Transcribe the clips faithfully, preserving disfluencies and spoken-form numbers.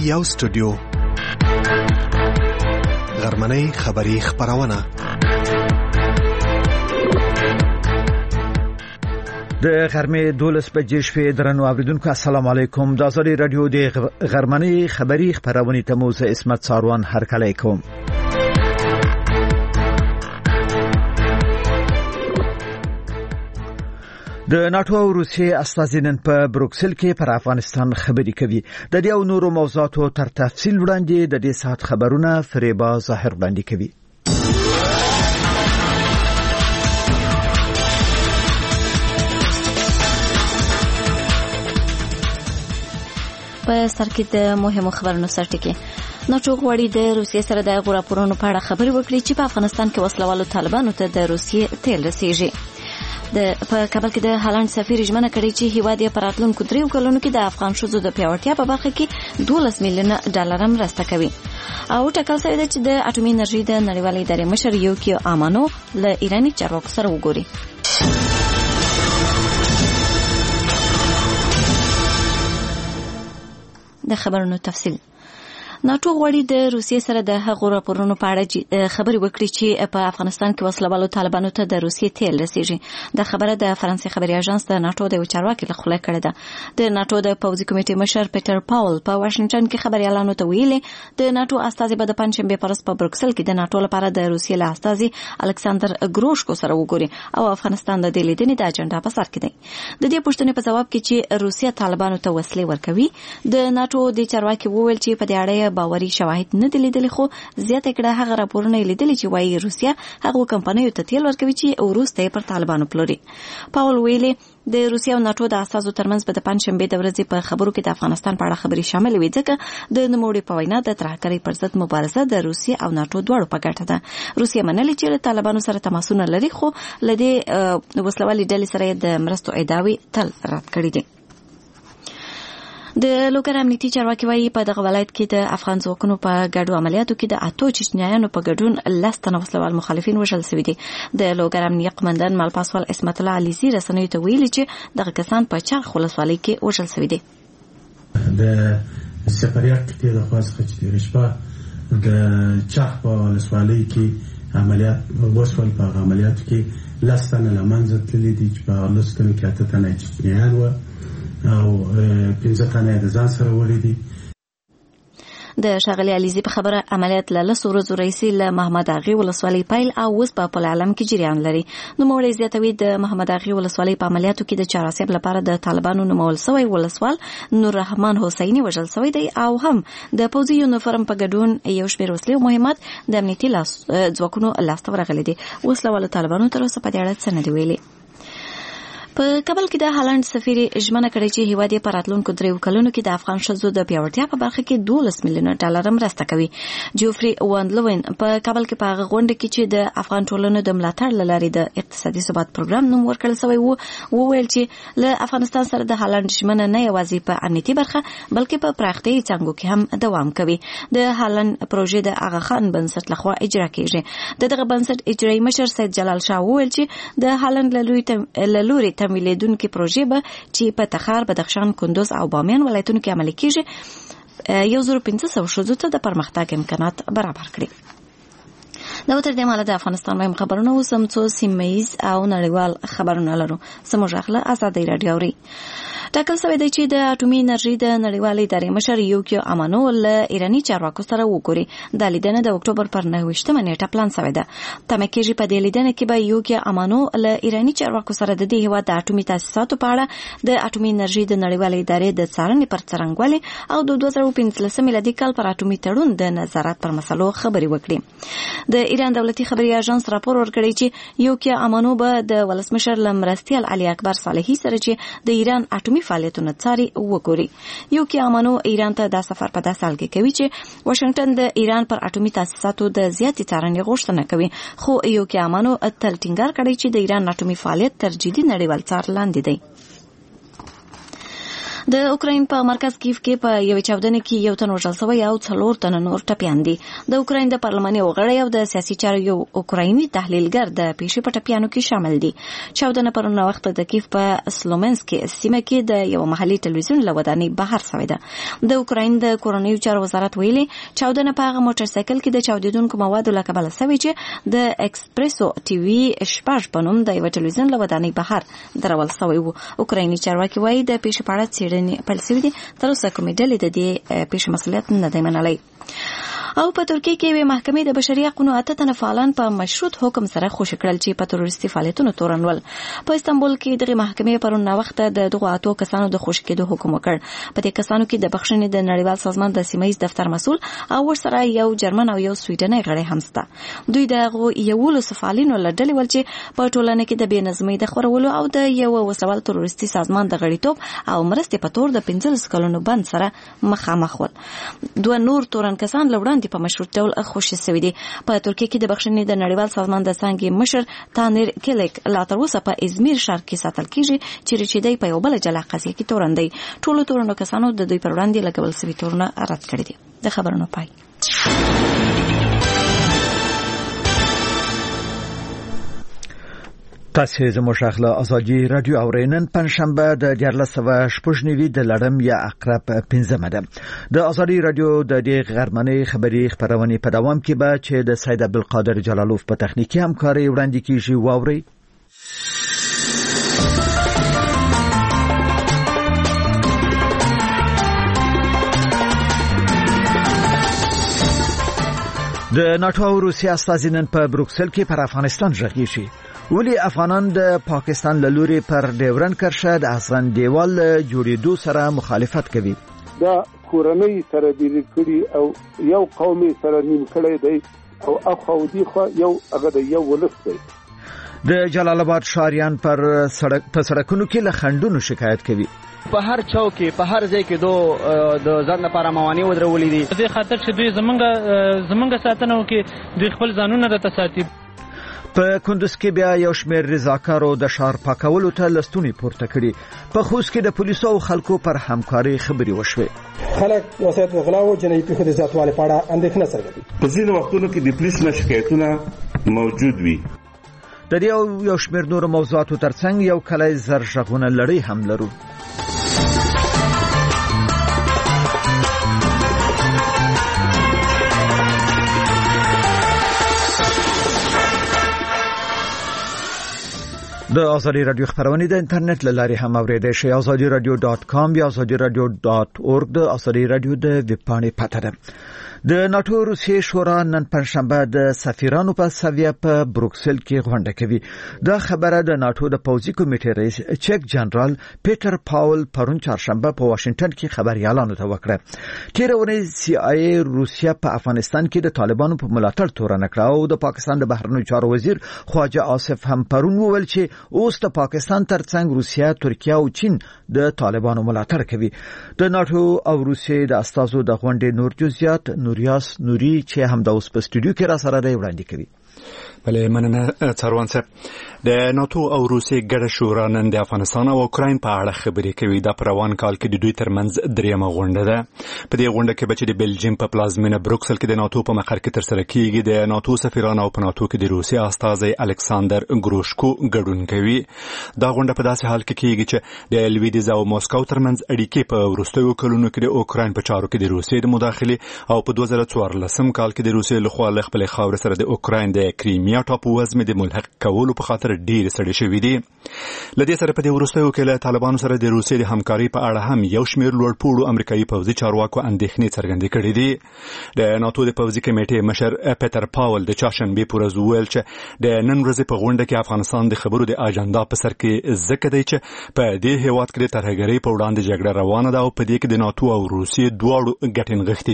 یو سټوډیو غرمنۍ خبری خبرونه د غرمې دولس بجې شپې درنو اوریدونکو السلام علیکم. د ازادي رادیو د غرمنۍ خبری خبرونه ته مو زه اسمت ساروان هرکلی کوم. د ناتو او روسیې استازینن په بروکسل کې پر افغانستان خبري کوي. د دې او نورو موضوعاتو تر تفصیل وړاندې د دې ساعت خبرونه فریبا ظاهر وړاندې کوي. په سر کې د مهمو خبرونو سرټکی ناتو غواړي د روسیې سره د غوړاپورونو په اړه خبري وکړي چې په افغانستان کې وسلوالو طالبانو ته د روسیې تیل رسیږي. د په کابل کې د هالند سفیر ژمنه کړې چې هیواد یې په راتلونکو دریو کلونو کې د افغان ښځو د پیاوړتیا په برخه کې دولس میلیونه ډالر مرسته کوي. او ټاکل شوی دی چې د اټومي انرژي د نړیوالې ادارې مشر یوکیو امانو له ایراني چارواکو سره وګوري. د خبرونو تفصیل ناتو غواړي د روسیې سره د هغو راپورونو په اړه خبري وکړي چې په افغانستان کې وسلوالو طالبانو ته د روسیې تیل رسیږي. د خبره د فرانسې خبري اژانس د ناتو د چارواکي له خوا کړه ده. د ناتو د پوځي کمیټې مشر پیټر پاول په واشنگټن کې خبريالانو ته ویلي د ناتو استازي به د پنځشنبه پر ورځ په بروکسل کې د ناتو لپاره د روسیې له استازي الکساندر ګروشکو سره وګوري او افغانستان د دې لیدنې د اجنډا په سر کې دی. د دې پوښتنې په جواب کې چې روسیه طالبانو ته وسلې ورکوي د ناتو د چارواکي وویل چې په دې اړه باوري شواهد نه دي لیدلي، خو زیاته کړه هغه راپورونه لیدلي چې وايي روسیه هغه کمپنیو ته تیل ورکوي چې وروسته پر طالبانو پلوري. پاول ویلي د روسیې او ناتو د اساسو ترمنځ په پنځشنبه د ورځې په خبرو کې د افغانستان په اړه خبري شامل وي ځکه د نوموړي په وینا د ترهګرۍ پر ضد مبارزه د روسیې او ناتو دواړو په ګټه ده. روسیه منلي چې طالبانو سره تماسونه لري، خو لدې وسلوالي ډلې سره د مرستو ادعاوي تل رد کړې دي. د لوګر امنیتي چارواکي وايي په دغه ولایت کې د افغان ځواکونو په ګډو عملیاتو کې د اتو چچنیانو په ګډون لس تنه وسلوال مخالفین وژل شوي دي. د لوګر امنیتي قومندان مالپاسوال اسمت الله علیزي رسنیو ته ویلي چې دغه کسان په چرخ ولسوالۍ کې وژل شوي دي. د سپریاک کې د خاصه چې رشپا د چرخ په ولسوالۍ کې عملیات وسول په عملیاتو کې لس تنه لمنځه تللي دي چې په لس تنه کې اته تنه چچنیان و او پنځه تنه د ځان سره وړي دي. د شاغلي علیزي په خبره عملیات له لس ورځو رئیسي له محمد اغي ولسوالۍ پیل او اوس په خپل عالم کې جریان لري. نو موري زیاتوي د محمد اغي ولسوالۍ په عملیاتو کې د چاراسیب لپاره د طالبانو نومول سوی ولسوال نور رحمان حسیني وژل شوی دی او هم د پوځي یونیفورم په ګډون یو شمېر وسلې او مهمات د امنیتي لاس ځواکونو لاسته ورغلي دي. وسلوال طالبانو تر اوسه په دې اړه څه نه دی ویلي. په کابل کې د هالند سفیر ژمنه کړې چې هیواد یې په راتلونکو دریو کلونو کې د افغان ښځو د پیاوړتیا په برخه کې دولس میلیونه ډالر مرسته کوي. جوفري واندلوین په کابل کې په هغه غونډه کې چې د افغان ټولنو د ملاتړ لارې د اقتصادي ثبات پروګرام نوم ورکړل شوی وو وویل چې له افغانستان سره د هالند ژمنه نه یوازې په امنیتي برخه بلکې په پراختیایي څانګو کې هم دوام کوي. د هالند پروژې د اغا خان بنسټ لخوا اجرا کیږي. دغه بنسټ اجرایي مشر سید جلال شاه وویل چې د هالند له لوري تمویلېدونکې پروژې به چې په تخار، بدخشان، کندوز او بامیان ولایتونو کې عملي کیږي یو زر پنځه سوه ښځو ته د پرمختګ امکانات برابر کړي. دا تر دې ماله د افغانستان وایم خبرونه اوسم څو سیمه‌ایز او نړیوال خبرونه لرو. سمو ژغله ازادي رادیو ری ټاکل شوی دی چې د اټومي انرژي د نړیوالې ادارې مشر یوکیو امانو له ایراني چارواکو سره وګوري. د لیدنې د اکتوبر پر نهه نیټه پلان شوی ده. تمه کېږي په دې لیدنه کې به یوکیو امانو له ایراني چارواکو سره د دې هیواد د اټومي تاسیساتو په اړه د اټومي انرژي د نړیوالې ادارې د څارنې پر څرنګوالي او د دوه زره پنځلس میلادي کال پر اټومي تړون د نظارت پر مسلو خبري وکړي. د ایران دولتي خبري اژانس راپور ورکړی چې یوکیو امانو به د ولسمشر لمرستیال علي اکبر صالحي سره چې د ایران اټومي فعالیتونه څاري وګوري. یوکیو امانو ایران ته د سفر په داسې حال کې کوي چې واشنگټن د ایران پر اټومي تاسیساتو د زیاتې څارنې غوښتنه کوي، خو یوکیو امانو تل ټینګار کړی چې د ایران اټومي فعالیت تر جدي نړیوال څار لاندې دی. د اوکراین په مرکز کیف کې په یو چاودنه کې یو تن وژل شوی او څلور تن نور ټپیان دي. د اوکراین د پارلماني غړی او د سیاسي چارو یو اوکرایني تحلیلګر د پیښې په ټپیانو کې شامل دي. چاودنه پرون وخت د کیف په سلومنسک سیمه کې د یو محلي ټلویزیون له ودانۍ بهر شوې ده. د اوکراین د کورنیو چارو وزارت ویلي چاودنه په هغه موټر سایکل کې د چاودیدونکو موادو له کبله شوې چې د ایکسپریسو ټي وي شپږ په نوم د یو ټلویزیون له ودانۍ بهر درول شوی وو. اوکرایني چارواکي وایي د پیښې په اړه څېړنې پیل شوې دي. تر اوسه کومې ډلې د دې پیښې مسؤلیت نه دی منلی. او په ترکیه کې وی محکمې د بشري حقوقو اته تنه فعالان په مشروط حکم سره خوشی کړل چې په تروریستي فعالیتونو تورنول. په استانبول کې دغه محکمې پرون وخت د دغه اتو کسانو د خوشی کېدو حکم وکړ. په دې کسانو کې د بخښنې د نړیوال سازمان د سیمایي دفتر مسؤل او ورسره یو جرمن او یو سویډني غړی هم شته. دوی دغه یو له فعالینو لړل ول چې په ټولنه کې د بېنظمۍ د خورولو او د یو وسوال تروریستي سازمان د غړیتوب او مرستې په تور د پنځلس کلونو بند سره مخامخ ول. دوه نور تورن کسان لوړاندې په مشروط ډول خوشی شوي دي. په ترکیه کې د بخښنې د نړیوال سازمان د څانګې مشر تانیر کلیک لا تر اوسه په ازمیر ښار کې ساتل کیږي چې رچیدای په یو بل جلا قضیه کې تورن دی. ټولو تورنو کسانو د دوی پر وړاندې لګول شوي تورونه رد کړي دي. د خبرونو پای. تاسو زموږ اخلا ازادي رادیو اورینن پنځشنبه د دیارلس سوه شپږ نوي د لړم یا اقرب پنځمه ده. د ازادي رادیو د دې غرمنۍ خبري خبرونه په دوام کې به چې د سید عبدالقادر جلالوف په تخنیکی همکاري وړاندې کیږي. واوري د ناتو او روسیا استازینن په بروکسل کې پر افغانستان ژغېږي. ولی افغانان د پاکستان له لوري پر ډیورن کرښه د افغان دیوال جوړېدو سره مخالفت کوي. دا کورنۍ سره بیل کړي او یو قومي سره نیم کړي دی او اخو دی خو یو هغه د یو ولس دی. د جلال آباد شاریان پر سړک په سړکونو کې له خندونو شکایت کوي. په هر چوک کې په هر ځای کې دو د ځان لپاره موانع ودرولې دي. دې خاطر چې دوی زمونږ زمونږ ساتنه وکړي دوی خپل ځانونه راته ساتي. په کندوز کې بیا یو شمېر رضاکارو د ښار پاکولو ته لستونې پورته کړي. په خوست کې د پولیسو او خلکو پر همکاري خبرې وشوې. خلک وسایت غلا او جنایي پیښو د زیاتوالي په اړه اندېښنه څرګندوي. په ځینو وختونو کې د پولیسو نه شکایتونه موجود وي. د دې یو شمېر نورو موضوعاتو ترڅنګ یو کلی زر غږونه لړۍ هم لرو. د ازادي رادیو خبرونه د انټرنیټ له لارې هم اوریدئ شئ. ازادي رادیو ډاټ کام یا ازادي رادیو ډاټ اورګ د ازادي رادیو د ویب پاڼې پته ده. د ناتو روسیې شورا نن پنځشنبه د سفیرانو په سویه په بروکسل کې غونډه کوي. دا خبره د ناتو د پوځي کمیټې رئیس چیک جنرال پیټر پاول پرون چهارشنبه په واشنگټن کې خبريالانو ته وکړه. تیر ورځ سی آی ای روسیا په افغانستان کې د طالبانو په ملاتړ تورن کړه او د پاکستان د بهرنیو چارو وزیر خواجه آصف هم پرون وویل چې اوس د پاکستان ترڅنګ روسیا، ترکیه او چین د طالبانو ملاتړ کوي. د ناتو او روسیې د استازو د غونډې نور جزئیات نوریاس نوري چې هم د اوس په سټوډیو کې را سره دی وړاندې کوي. بله مننه څاروان صاحب. د ناتو او روسیې ګډه شورا نن د افغانستان او اوکراین په اړه خبرې کوي. دا په روان کال کې د دوی ترمنځ دریمه غونډه ده. په دې غونډه کې به چې د بلجیم په پلازمینه بروکسل کې د ناتو په مقر کې ترسره کیږي. د ناتو سفیران او په ناتو کې د روسیې استازی الکساندر ګروشکو ګډون کوي. دا غونډه په داسې حال کې کیږي چې د لویدیځ او موسکو ترمنځ اړیکې په وروستیو کلونو کې د اوکراین په چارو کې د روسیې د مداخلې او په دوه زره څوارلسم کال کې د روسیې لخوا له خپلې خاورې سره د اوکراین د کریمیا ټاپو وزمې د ملحق کولو په خاطر ډېر سړې شوي دي. له دې سره په دې وروستیو کې له طالبانو سره د روسیې د همکارۍ په اړه هم یو شمېر لوړپوړو امریکایي پوځي چارواکو اندېښنې څرګندې کړې دي. د ناتو د پوځي کمیټې مشر پیټر پاول د چهارشنبې په ورځ وویل چې د نن ورځې په غونډه کې افغانستان د خبرو د اجنډا په سر کې ځکه دی چې په دې هېواد کې د ترهګرۍ په وړاندې جګړه روانه ده او په دې کې د ناتو او روسیې دواړو ګټې نغښتې دي.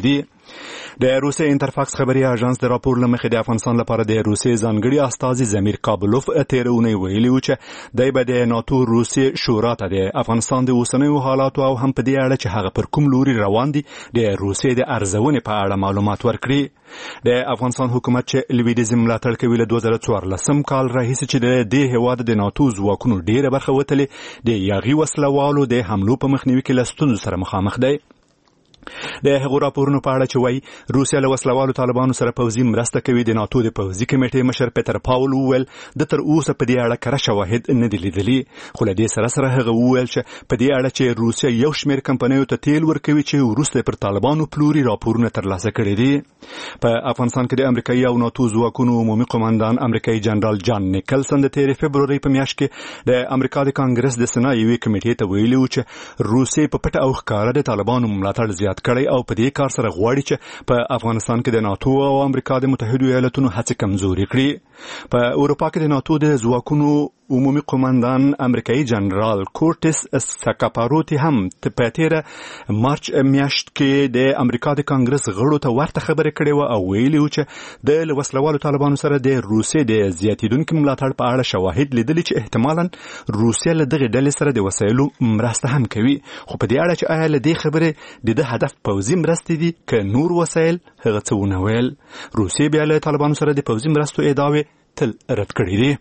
د روسي انټرفاکس خبري اژانس د راپور لمخې د افغانستان لپاره د روسي ځانګړي استازي زمیر کابلوف تیرونی ویلي و چې د بده ناتو روسي شورا ته د افغانستان د اوسنیو حالاتو او هم په دې اړه چې هغه پر کوم لوري روان دي د روسي د ارزونې په اړه معلومات ورکړي. د افغانستان حکومت چې لویدیزم ملاتړ کوي له دوه زره څوارلسم کال راهیسې چې د دې هیواد د ناتو ځواکونو ډیره برخه وتلې د یاغي وسلوالو د حملو په مخنیوي کې له ستونزو سره مخامخ دی. د هغو راپورونو په اړه چې وایي روسیا له وسلوالو طالبانو سره پوځي مرسته کوي، د ناتو د پوځي کمیټې مشر پیټر پاول وویل د تر اوسه په دې اړه کره شواهد نه دي لیدلي، خو له دې سره سره هغه وویل چې په دې اړه چې روسیا یو شمېر کمپنیو ته تیل ورکوي چې وروسته پر طالبانو پلوري راپورونه ترلاسه کړي دي. په افغانستان کې د امریکایي او ناتو ځواکونو عمومي قومندان امریکایي جنرال جان نیکلسن د تیرې فبرورۍ په میاشت کې د امریکا د کانګرس د سنا یوې کمیټې ته ویلي و چې روسیې په پټه او ښکاره د طالبانو ملاتړ زیات کړی او په دې کار سره غواړي چې په افغانستان کې د ناتو او امریکا د متحدو ایالاتونو هڅې کمزوري کړي. په اروپا کې د ناتو د ځواکونو عمومي قومندان امریکایي جنرال کورټس سکاپاروتی هم په تیره مارچ میاشت کې د امریکا د کانګرس غړو ته ورته خبرې کړې و او ویلي و چې د وسلوالو طالبانو سره د روسیې د زیاتیدونکي ملاتړ په اړه شواهد لیدلي چې احتمالاً روسیه له دغې ډلې سره د وسایلو مرسته هم کوي، خو په دې اړه چې آیا له دې خبرې د ده هدف پوځي مرستې دي که نور وسایل، هغه څه ونه ویل. روسیې بیا له طالبانو سره د پوځي مرستو ادعاوې تل رد کړي دي.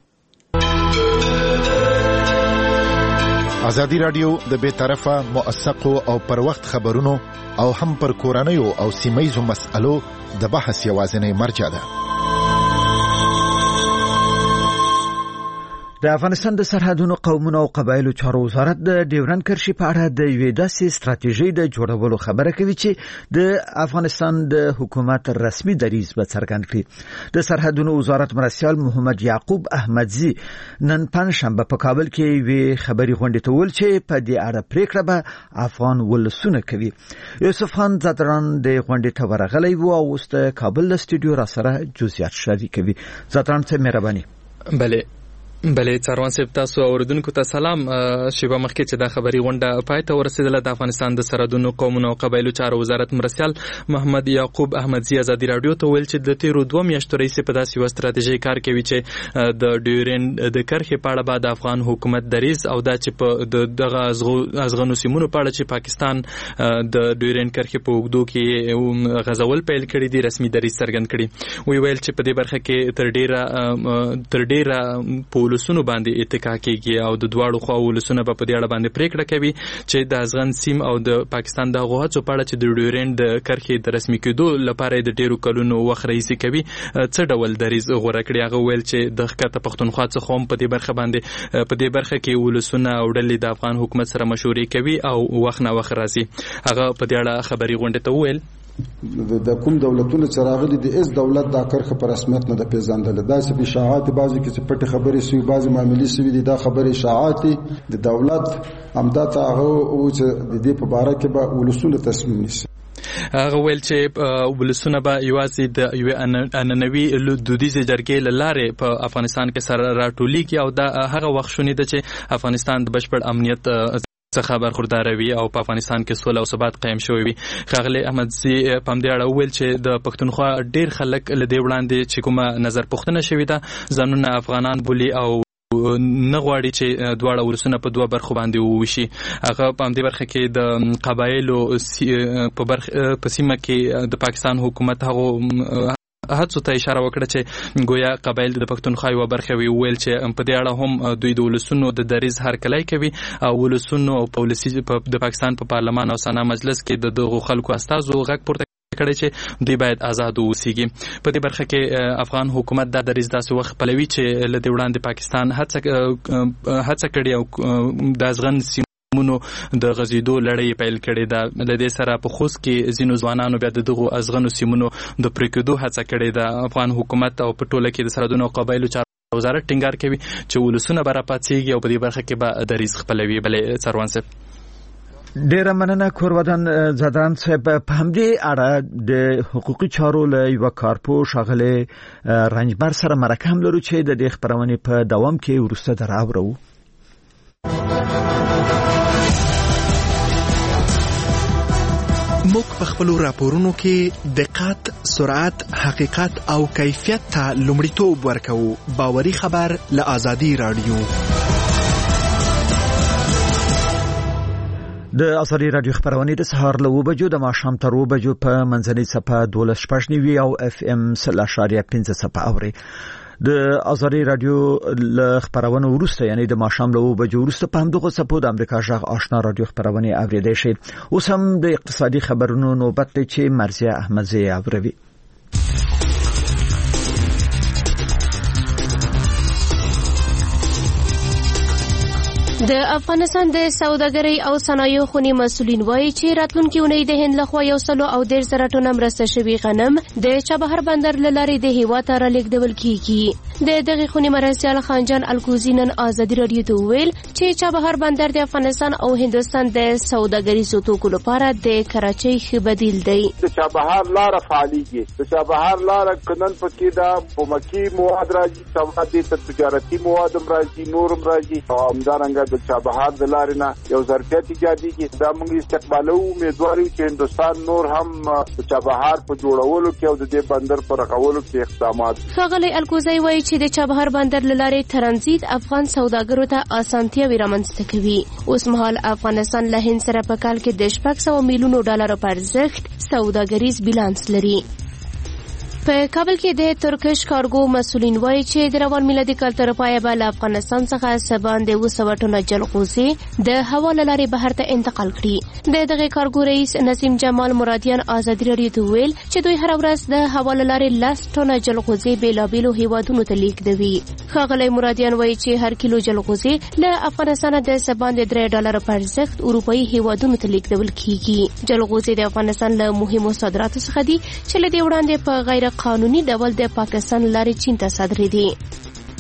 ازادي رادیو د بے طرفه موثقو او پر وخت خبرونو او هم پر کورنیو او سیمایزو مسألو د بحث یوازینی مرجع ده. د افغانستان د سرحدونو قومونو او قبایلو چارو وزارت د ډیورند کرښې په اړه د یوې داسې ستراتیژۍ د جوړولو خبره کوي چې د افغانستان د حکومت رسمي دریځ به څرګند کړي. د سرحدونو وزارت مرستیال محمد یعقوب احمدزي نن پنځشنبه په کابل کې یوې خبري غونډې ته ویل چې په دې اړه پریکړه به افغان ولسونه کوي. یوسف خان زادران د غونډې ته ورغلی و او اوس د کابل له سټوډیو را سره جزئیات شریکوي. زادران څه مهرباني. بله بلې څاروان صاحب، تاسو اوریدونکو ته سلام. شیبه مخکې چې دا خبري غونډه پای ته ورسېدله، د افغانستان د سرحدونو قومونو او قبایلو چارو وزارت مرستیال محمد یعقوب احمدزي ازادي رادیو ته ویل چې د تیرو دوه میاشتو راهیسې په داسې یوه ستراتیژۍ کار کوي چې د ډیورند د کرښې په اړه به د افغان حکومت دریځ او دا چې په دغه ازغنو سیمونو په اړه چې پاکستان د ډیورند کرښې په اوږدو کې غزول پیل کړي دي رسمي دریځ څرګند کړي. وی ویل چې په دې برخه کې تر ډیره تر ډیره ولسونو باندې اتکا کیږي او د دواړو خوا ولسونه په دې اړه باندې پریکړه کوي چې د ازغن سیم او د پاکستان د غوښتنو په اړه چې د ډیورند کرښې د رسمي کېدو لپاره د ډیرو کلونو وخت رئیسي کوي څه ډول دریځ غوړه کړی. هغه ویل چې د ښکته پښتونخوا څخه هم په دې برخه باندې په دې برخه کې ولسونه او ډلې د افغان حکومت سره مشورې کوي او وخت نه وخت راځي. هغه په دې اړه خبري غونډه ته ویل د کوم دولتونو چې راغلي د اس دولت د کرخه په رسمیت نه د پیژندل دا چې په اشاعات بعضی کې چې پټه خبرې سوي بعضی معاملې سوي دي دا خبرې اشاعات د دولت امداد هغه او چې د دې په اړه کې به ولسونه تصمیم نیسي. هغه ویل چې ولسونه به یوازې د یوې اننوي دودیزې جرګې له لارې په افغانستان کې سره راټولیږي او دا هغه وخت شونې ده چې افغانستان د بشپړ امنیت څخه برخوردار وي او په افغانستان کې سوله او ثبات قائم شوی وي. ښاغلی احمدزي په همدې اړه وویل چې د پښتونخوا ډېر خلک له دې وړاندې چې کومه نظر پوښتنه شوې ده ځانونه افغانان بولي او نه غواړي چې دواړه ولسونه په دوه برخو باندې وویشي. هغه په همدې برخه کې د قبایلو په برخه په سیمه کې د پاکستان حکومت هغه هڅو ته اشاره وکړه چې گویا قبایل د پښتونخوا یوه برخه وي. ویل چې په دې اړه هم دوی د ولسونو د دریځ هرکلی کوي او ولسونو او پالیسي د پاکستان په پارلمان او سنا مجلس کې د دغو خلکو استازو غږ پورته کړی چې دوی باید آزاد اوسیږي. په دې برخه کې افغان حکومت دا دریځ داسې وخت پلوي چې له دې وړاندې پاکستان هڅه هڅه کړې او د ازغن مونو د غزیدو لړۍ پیل کړې ده. د دې سره په خوست کې ځینو ځوانانو بیا د دغو ازغنو سیمونو د پریکېدو هڅه کړې ده. افغان حکومت او په ټوله کې د سرحدونو او قبایلو چارو وزارت ټینګار کوي چې ولسونه به راپاڅېږي او په دې برخه کې به دریځ خپلوي. بلې څاروان صاحب ډیره مننه. کورودان زادران صاحب په همدې اړه د حقوقي چارو له یو کارپو ښاغلی رنجبر سره مرکه هم لرو چې د دې خبرونې په دوام کې وروسته دراوړو. موږ په خپل راپورونو کې دقت، سرعت، حقیقت او کیفیت ته لومړیتوب ورکوو. باوري خبر له آزادي رادیو. د آزادي رادیو خبرونه د سهار له اوه بجو د ماښام تر اوه بجو په منځنۍ صفحه دولس شپږ نوي او اف ام صفر اشاریه پنځه صفحه اوري. د آزادي رادیو له خبرونه ورسته یعنی د ماښام له اوه بجو ورسته په همدغه صفحو د امریکا جغ آشنا رادیو خبرونه اوریدئ شي. اوس هم د اقتصادي خبرونو نوبت دی چې مرزیه احمدزی اوروي. د افغانستان د سوداګرۍ او صنایعو خونی مسولین وایي چې راتلونکي اونۍ د هند لخوا یو سلو او ډېر زره ټنه مرسته شوي غنم د چابهار بندر له لارې د هیواد ته رالیږدول کیږي. د دغه خونی مرستیال خانجان الکوزی نن آزادي رادیو ته وویل چې چابهار بندر د افغانستان او هندوستان د سوداګریزو توکو لپاره د کراچۍ ښه بدیل دی. د چابهار لار فعالیږي. د چابهار لار کنن پکې دا بومکی مواد راځي، سوادي تجارتي مواد راځي، نور راځي او همدارنګه د چابهار د لارې نه یو ظرفیت ایجادېږي. دا موږ استقبالو امیدوار یو چې هندوستان نور هم د چابهار په جوړولو کې او د دې بندر په رغولو کې اقدامات. ښاغلی الکوزی وایي چې د چابهار بندر له لارې ترانزیت افغان سوداګرو ته اسانتیاوې رامنځته کوي. اوس مهال افغانستان له هند سره په کال کې د شپږ سوه میلیونو ډالرو په ارزښت سوداګریز بیلانس لري. په کابل کې د ترکش کارګو مسولین وایي چې د روان میلادي کال تر پایه به له افغانستان څخه څه باندې اوه سوه ټنه جلغوزي د هوا له لارې بهر ته انتقال کړي. د دغه کارګو رئیس نسیم جمال مرادیان آزادي رادیو ته ویل چې دوی هره ورځ د هوا له لارې لس ټنه جلغوزي بېلابېلو هیوادونو ته لیږدوي. ښاغلی مرادیان وایي چې هر کیلو جلغوزي له افغانستانه د څه باندې درې ډالره په ارزښت اروپایي هیوادونو ته لیږدول کیږي. جلغوزي د افغانستان له مهمو صادراتو څخه دي چې له دې وړاندې په غیر قانوني ډول د پاکستان لارې چین ته صادرېدي.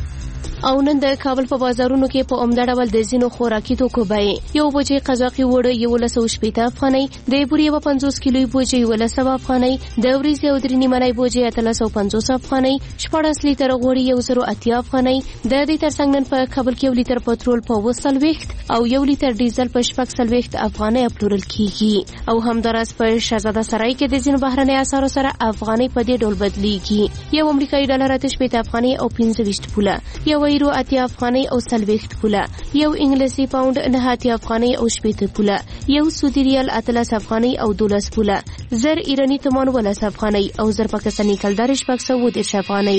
او نن د کابل په بازارونو کې په عمده ډول د ځینو خوراکي توکو بیې یو بوجۍ قزاقي وړه یولس سوه شپېته افغانۍ، د بورې یوه پنځوس کیلوي بوجۍ یولس سوه افغانۍ، د وریځې او درې نیمنۍ بوجۍ اتلس سوه پنځوس افغانۍ، شپاړس لیتره غوړي یو زرو اتیا افغانۍ. د دې ترڅنګ نن په کابل کې یو لیتر پټرول په اوه څلوېښت او یو لیتر ډیزل په شپږ څلوېښت افغانۍ پلورل کیږي. او همداراز په شهزاده سرای کې د ځینو بهرنۍ اسعارو سره افغانۍ په دې ډول بدلیږي. یو امریکایي ډالر اته شپېته افغانۍ او پنځه ویشت پوله، یو یورو اتیا افغانۍ او څلوېښت پوله، یو انګلیسي پاونډ نهه اتیا افغانۍ او شپېته پوله، یو سعودي ریال اتلس افغانۍ او دولس پوله، زر ایراني تومان ولس افغانۍ او زر پاکستاني کلدار شپږ سوه دېرش افغانۍ.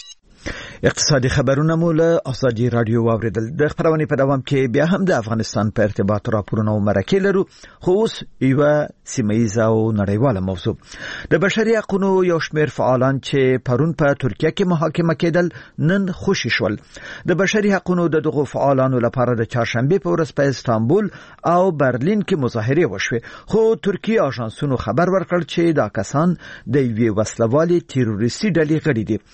اقتصادي خبرونه مو له آزادي رادیو واوریدل. د خبرونې په دوام کې بیا هم د افغانستان په ارتباط راپورونه او مرکې لرو، خو اوس یوه سیمه‌ییزه او نړیواله موضوع. د بشري حقوقو یو شمېر فعالان چې پرون په ترکیه کې محاکمه کېدل نن خوشي شول. د بشري حقوقو د دغو فعالانو لپاره د چهارشنبه په ورځ په استانبول او برلین کې مظاهرې وشوې، خو ترکیه آژانسونو خبر ورکړ چې دا کسان د یوې وسلوالې تروریستي ډلې غړي دي.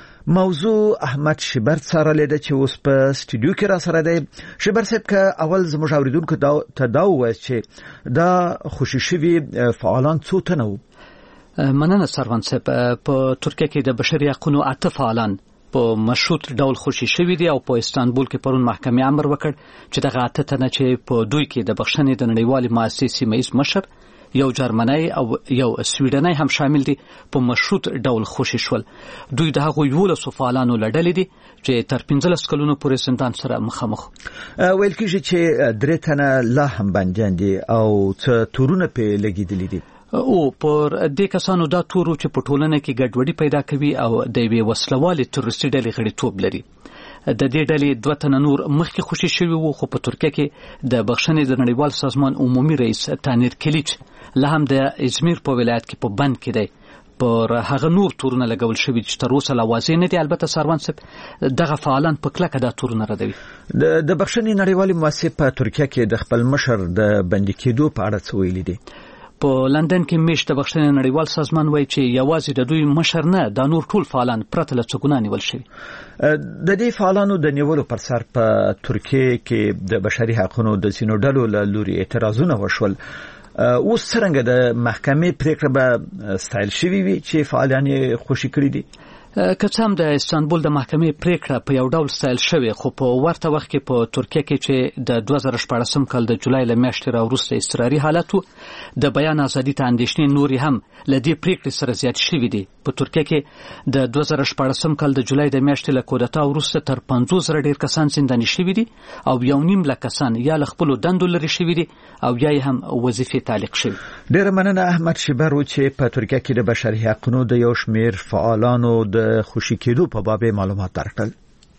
موضوع احمد شبرت سره لیده چې اوس په سټوډیو کې را سره دی. شبرت صاحب که اول زموږ اوریدونکو ته دا ووایي چې دا خوشي شوي فعالان څو تنه وو؟ مننه سروان صاحب. په ترکیه کې د بشري حقوقو اته فعالان په مشروط ډول خوشي شوي دي او په استانبول کې پرون محکمې امر وکړ چې دغه اته تنه چې په دوی کې د بخښنې د نړیوالې مؤسسې سیمه‌ییز مشر، یو جرمنی او یو سویډنی هم شامل دي، په مشروط ډول خوشي شول. دوی د هغو یولسو فعالانو له ډلې دي چې تر پنځلس کلونو پورې زندان سره مخامخ. ویل کېږي چې درې تنه لا هم بندیان دي او څه تورونه پې لګېدلي دي. او پر دې کسانو دا تورو چې په ټولنه کې ګډوډي پیدا کوي او د یوې وسلوالې تروریستي ډلې غړیتوب لري. د دې ډلې دوه تنه نور مخکې خوشي شوي وو، خو په ترکیه کې د بخښنې د نړیوال سازمان عمومي رئیس تانیر کلیچ لا هم د ازمیر په ولایت کې په بند کې دی. پر هغه نور تورونه لګول شوي چې تر اوسه لا واضح نه دي. البته سروان صاحب دغه فعالان په کلکه دا تورونه ردوي. د بخښنې نړیوالې مؤسسې په ترکیه کې د خپل مشر د بندي کېدو په اړه څه ویلي دي؟ په لندن کې میشت د بخښنې نړیوال سازمان وایي چې یوازې د دوی مشر نه، دا نور ټول فعالان پرته له څه ګناه نیول شوي. د دې فعالانو د نیولو پر سر په ترکیه کې د بشري حقوقو د ځینو ډلو له لوري اعتراضونه وشول. اوس څرنګه د محکمې پریکړه به ستایل شوې وي چې فعالان یې خوشي کړي دي؟ که څه هم د استانبول د محکمې پریکړه په یو ډول ستایل شوې، خو په ورته وخت کې په ترکیه کې چې د دوه زره شپاړسم کال د جولای له میاشتې راوروسته اضطراري حالت و، د بیان ازادي ته اندېښنې نورې هم له دې پریکړې سره زیاتې شوې دي. په ترکیه کې د دوه زره شپاړسم کال د جولای د میاشتې له کودتا وروسته تر پنځوس زره ډېر کسان زنداني شوي دي او یو نیم لک کسان یا له خپلو دندو لرې شوي دي او یا یې هم وظیفې تعلیق شوي. ډېره مننه احمد شیبر و چې په ترکیه کې د بشري حقوقو د یو شمېر فعالانو د خوشي کېدو په باب معلومات درکړل.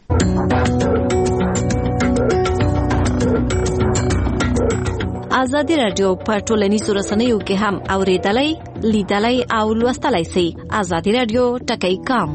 ازادي رادیو په ټولنیزو رسنیو کې هم اوریدلای، لیدلای او لوستلای شئ. ازادي رادیو ټکی کام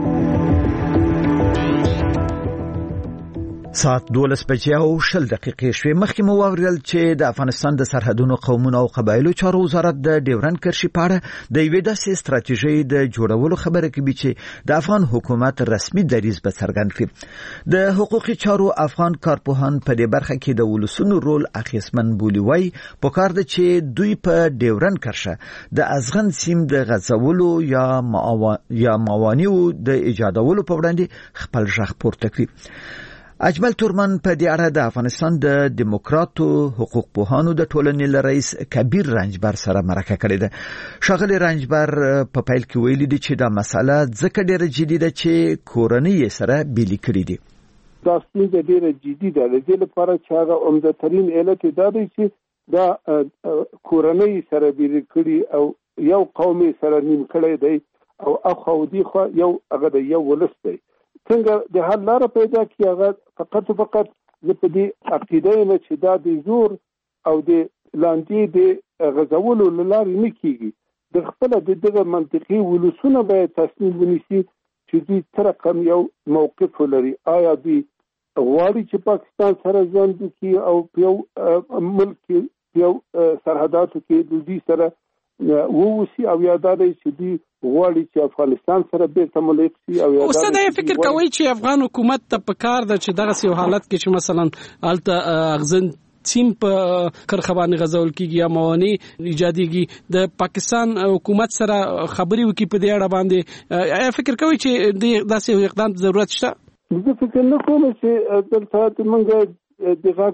ساعت دولس بجې او شل دقیقې شوې. مخکې مو واورېدل چې د افغانستان د سرحدونو، قومونو او قبایلو چارو وزارت د ډیورند کرښې په اړه د یوې داسې ستراتیژۍ د جوړولو خبره کوي چې د افغان حکومت رسمي دریځ به څرګند کړي. د حقوقي چارو افغان کارپوهان په دې برخه کې د ولسونو رول اخیستمن بولي. وایي پکار ده چې دوی په ډیورند کرښه د ازغن سیم د غځولو یا یا موانعو د ایجادولو په وړاندې خپل غږ پورته کړي. اجمل تورمن په دې اړه د افغانستان د دیموکراتو حقوق پوهانو د ټولنې له رئیس کبیر رنجبر سره مرکه کړې ده. ښاغلی رنجبر په پیل کې ویلي دي چې دا مسله ځکه ډېره جدي ده چې کورنۍ یې سره بیلې کړې دي. دا ستونزه ډېره جدي ده، د دې لپاره چې هغه عمده ترین علت یې دا دی چې دا کورنۍ سره بیلې کړي او یو قوم سره نیم کړی دی او اخو دی خو یو هغه د یو ولس دی. څنګه د حل لاره پیدا کړي؟ هغه فقط فقط زه په دې عقیده یم چې دا د زور او د لاندې د غځولو له لارې نه کېږي. د خپله د دغه منطقي ولسونه باید تصمیم ونیسي چې دوی څه رقم یو موقف ولري. آیا دوی غواړي چې پاکستان سره ژوند وکړي او په یو ملک کې یو سرحداتو کې د دوی سره ووسی او یاده دی چې دوی غواړي چې افغانستان سره بیرته ملک شي او یاده. اوس دا فکر کوي چې افغان حکومت ته پکار ده چې دغه یو حالت کې چې مثلا الته اغزن سیم په کرخه باندې غزول کیږي یا موانع ایجاديږي، د پاکستان حکومت سره خبري وکړي په دې اړه باندې. آیا فکر کوي چې داسې اقدام ضرورت شته؟ زه فکر نه کوم چې دلته موږ دغه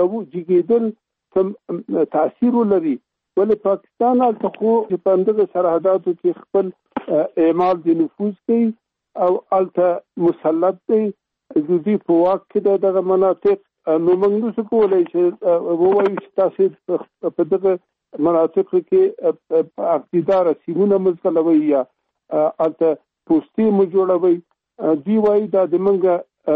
جګیدل کوم تاثیر ولري، ولې پاکستان الته خو په دغه سرحداتو کې خپل اعمال د نفوذ کوي او الته مسلط دی، دوی په واک کې دغه مناطق. نو موږ نشو کولای چې ووایو چې تاسو په دغه مناطقو کې اقتدار سیمونه مزلوي یا الته پوسټي مو جوړوي. دوی وایي دا د منګه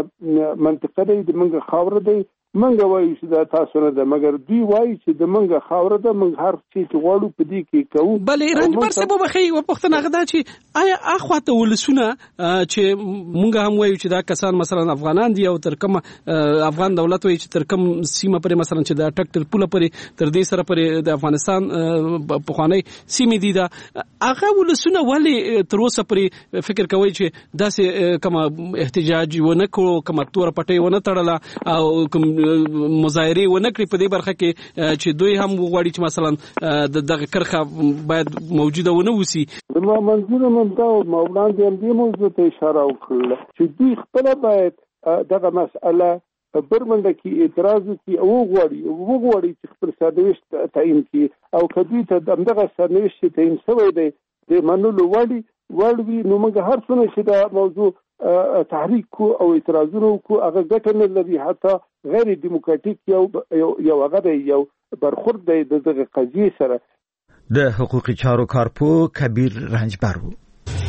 منطقه دی، د منګه خاور دی. منګه وایي چې دا تاسو نه ده، مګر دوی وایي چې د منګه خاور ده. موږ هر څه چې غواړو په دې کې کوو. بلې رنجبر صاحب وبخښئ، یوه پوښتنه هغه ده چې آیا اخواته ولسونه چې موږ هم وایو چې دا کسان مثلا افغانان دي او تر کومه افغان دولت وایي چې تر کوم سیمه پورې مثلا چې دا ټک تر پوله پورې تر دې سره پورې د افغانستان پخوانی سیمې دي، دا هغه ولسونه ولې تر اوسه پورې فکر کوي چې داسې کومه احتجاج ونه کړو، کومه توره پټۍ ونه تړله او کوم مظاهره ونه کړی په دې برخه کې چې دوی هم غواړي چې مثلا دغه کرخه باید موجوده ونه وسی؟ ما منظور من دا مولانا دې هم دې موضوع ته اشاره وکړه چې دوی خپل باید دغه مسأله برمنده کې اعتراض وکړي او وغواړي وغواړي چې خپل سرنوشت تعیین کړي او کدوی ته دغه سرنوشت تعیین شوی دی د منلو وړي وړوي. نو موږ هر څونه چې دا موضوع تحریک کو او اعتراضونه کو هغه ګټه نه لري، حتی غیر دیموکراتیک یو یو هغه یو برخورد دی دغه قضیه سره. د حقوقي چارو کارپو کبیر رنجبر و.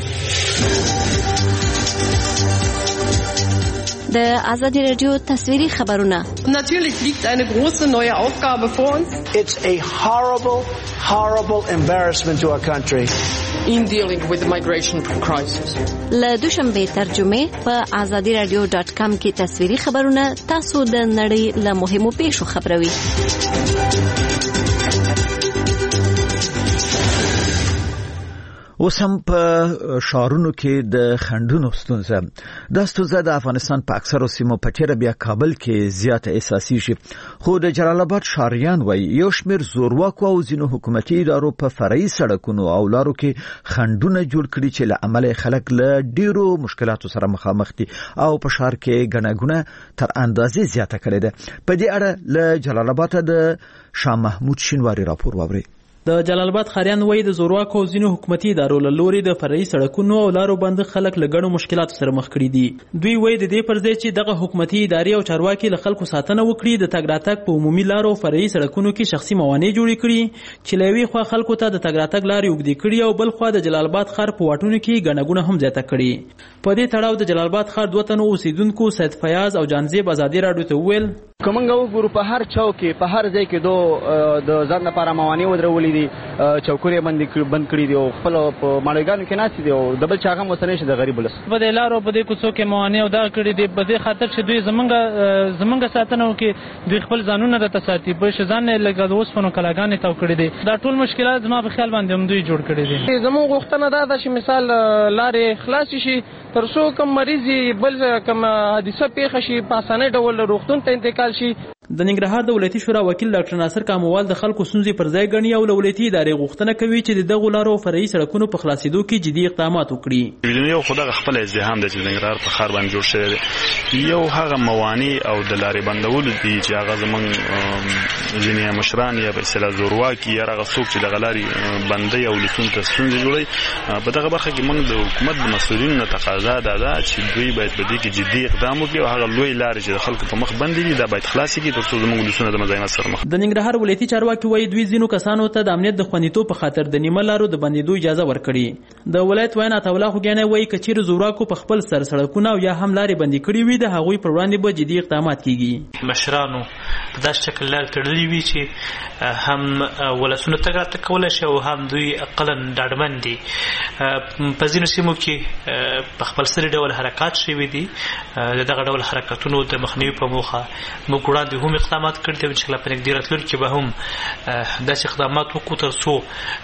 د ازادي رادیو تصویري خبرونه. Natürlich liegt eine große neue Aufgabe vor uns. It's a horrible, horrible embarrassment to our country. In dealing with the migration crisis. له دوشنبه ترجمه په ازادي رادیو ډاټ کام کې تصویري خبرونه تاسو د نړۍ له مهمو پیښو خبروي. اوس هم په شهرونو کې د خندونو ستونزه د ستونزه د افغانستان په اکثرو سیمو په تیر بیا کابل کې زیاته اساسي شي، خو د جلال آباد شاریان وایي یو شمېر زورواکو او ځینو حکومتي ادارو په فرعي سړکونو او لارو کې خندونه جوړ کړي چې له امله خلک له ډیرو مشکلاتو سره مخامخ دي او په شهر کې ګڼهګونه تر اندازې زیاته کړې ده. په دې اړه له جلال آباد د شاه محمود شینواری راپور واورئ. د جلال آباد خاریان وایي د زورواکو او ځینو حکومتي ادارو له لوري د فرعي سړکونو او لارو باندې خلک له ګڼو مشکلاتو سره مخ کړي دي. دوی وایي د دې پر ځای چې دغه حکومتي ادارې او چارواکي له خلکو ساتنه وکړي، د تګ راتګ په عمومي لارو او فرعي سړکونو کې شخصي موانع جوړې کړي چې له یوې خوا خلکو ته د تګ راتګ لارې اوږدې کړي او بل خوا د جلال آباد ښار په واټونو کې ګڼهګونه هم زیاته کړي. په دې تړاو د جلال آباد ښار دوه تنو اوسیدونکو سید فیاض او جانزیب ازادي راډیو ته وویل که موږ وګورو په هر چوک کې په هر ځای کې دو د ځان لپاره موانع ودرولې دي، چوکونه باندې بند کړي دي او خپل په ماړګانو کې ناست دي او د بل چاغه وسنه شي د غریب ولس په دې لارو په دې کوڅو کې موانع او دا کړي دي په دې خاطر چې دوی زمونږ زمونږ ساتنه وکړي، دوی خپل ځانونه د تساتي په شزان لګا د اوسپنو کلاګانې تاو کړي دي. دا ټول مشکلات زما په خیال باندې هم دوی جوړ کړي دي. زموږ غوښتنه دا ده چې مثال لارې خلاص شي تر څو کوم مریض بل کوم حادثه پیښه شي په اسانه ډول روغتون ته انتقال شي. د ننګرهار د ولایتي شورا وکیل ډاکټر ناصر کاموال د خلکو ستونزې پر ځای ګڼي او له ولایتي ادارې غوښتنه کوي چې د دغو لارو فرعي سړکونو په خلاصېدو کې جدي اقدامات وکړي. یو خو دغه خپل ازدحام دی چې د ننګرهار په ښار باندې جوړ شوی دی، یو هغه موانع او د لارې بندولو دي چې هغه زموږ ځینې مشران یا په اصطلاح زورواکي یا هغه څوک چې دغه لارې بندوي او ولسونو ته ستونزې جوړوي. په دغه برخه کې موږ د حکومت د مسؤلینو نه تقاضا دا ده چې دوی باید په دې کې جدي اقدام وکړي او هغه لوی لارې چې د خلکو په مخ بندې دي دا باید خلاصې کړي تر څو زموږ ولسونه د مزاحمت سره مخ. د ننګرهار ولایتي چارواکي وایي دوی ځینو کسانو ته د امنیت د خوندیتوب په خاطر د نیمه لارو د بندېدو اجازه ورکړي. د ولایت ویان عطاالله خوږیانی وایي که چیرې زورواکو په خپل سر سړکونه او یا هم لارې بندې کړي وي د هغوی پر وړاندې به جدي اقدامات کیږي. مشرانو په داسې شکل لارې تړلې وي چې هم ولسونه تګ راتګ کولی شي او هم دوی اقلا ډاډمن دي. په ځینو سیمو کې په خپل سري ډول حرکات شوي دي، د دغه ډول حرکتونو د مخنیوي په موخه موږ وړاندې هم اقدامات کړي دي. انشاءالله په نږدې راتلونکي به هم داسې اقدامات وکړو تر څو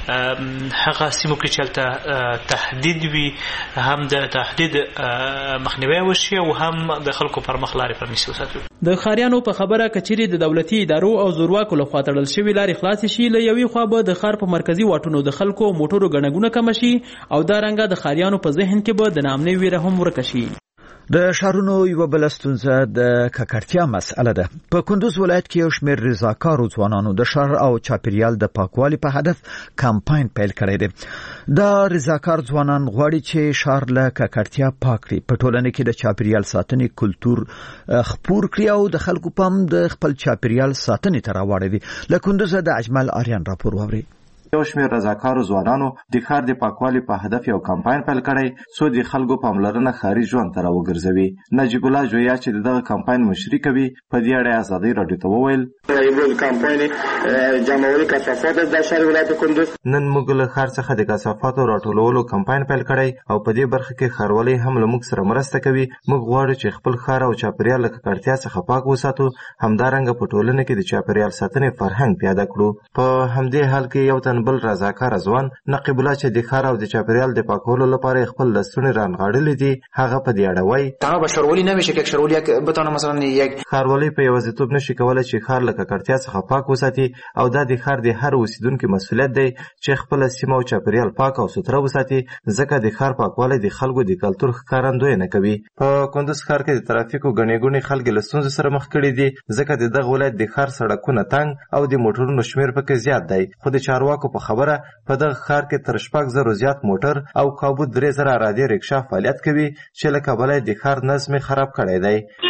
هغه سیمو کې چې هلته تهدید وي هم د تهدید مخنیوی وشي او هم د خلکو پر مخ لارې پرانیستې وساتو. د ښاریانو په خبره که چیرې د دولتي ادارو او زورواکو لخوا تړل شوي لارې خلاصې شي، له یوې خوا به د ښار په مرکزي واټونو د خلکو او موټرو ګڼهګونه کمه شي او دا رنګه د ښاریانو په ذهن کې به د ناامنۍ ویره هم ورکه شي. د شهرونو یو بل ستونزه د ککړتیا مسئله ده. په کندوز ولایت کې یو شمېر رضاکارو ځوانانو د شهر او چاپیریال د پاکوالي په هدف کمپاین پیل کړی دی. دا رضاکار ځوانان غواړي چې شهر له ککړتیا پاک کړي، په ټولنه کې د چاپیریال ساتنې کلتور خپور کړي او د خلکو پام د خپل چاپیریال ساتنې ته راوړي دي. له کندوز د اجمل آریان راپور واورئ. یو شمېر رضاکارو ځوانانو د ښار د پاکوالي په هدف یو کمپاین پیل کړی څو د خلکو پاملرنه ښاري ژوند ته راوګرځوي. نجیب الله جویا چې دغه کمپاین مشري کوي په دې اړه ازادي راډیو ته وویل امروز کمپاین جمعولي کثافات د شهر ولایت کندوز نن موږ له ښار څخه د کثافاتو راټولولو کمپاین پیل کړی او په دې برخه کې ښاروالۍ هم له موږ سره مرسته کوي. موږ غواړو چې خپل ښار او چاپیریال له ککړتیا څخه پاک وساتو، همدارنګه په ټولنه کې د چاپیریال ساتنې فرهنګ پیاده کړو. په همدې حال کې یو تن بل رضاکار ځوان نقیب الله چې د ښار او د چاپیریال د پاکولو لپاره خپل لستوڼي رانغاړلي دي، هغه په دې اړه وایي تنها بشروالی نمیشه که بشروالی بتونه مثلا یک ښاروالۍ په یوازیتوب نشي کولای چې ښار له ککړتیا څخه پاک وساتي او دا د ښار د هر اوسیدونکو مسؤلیت دی چې خپل سیمه او چاپیریال پاک او سوتره وساتي، ځکه د ښار پاکوالی د خلکو د کلتور ښکارندویي کوي. په کندوز ښار کې د ترافیکو ګڼې ګوڼې خلک له ستونزو سره مخ کړي دي، ځکه د دغه ولایت د ښار سړکونه تنګ او د موټرونو شمیر پکې زیات دی. خو د چارواکو په خبره په دغه ښار کې تر شپږ زرو زیات موټر او کابو درې زره عرادې رکشا فعالیت کوي چې له کبله د ښار نظم خراب کړی دی.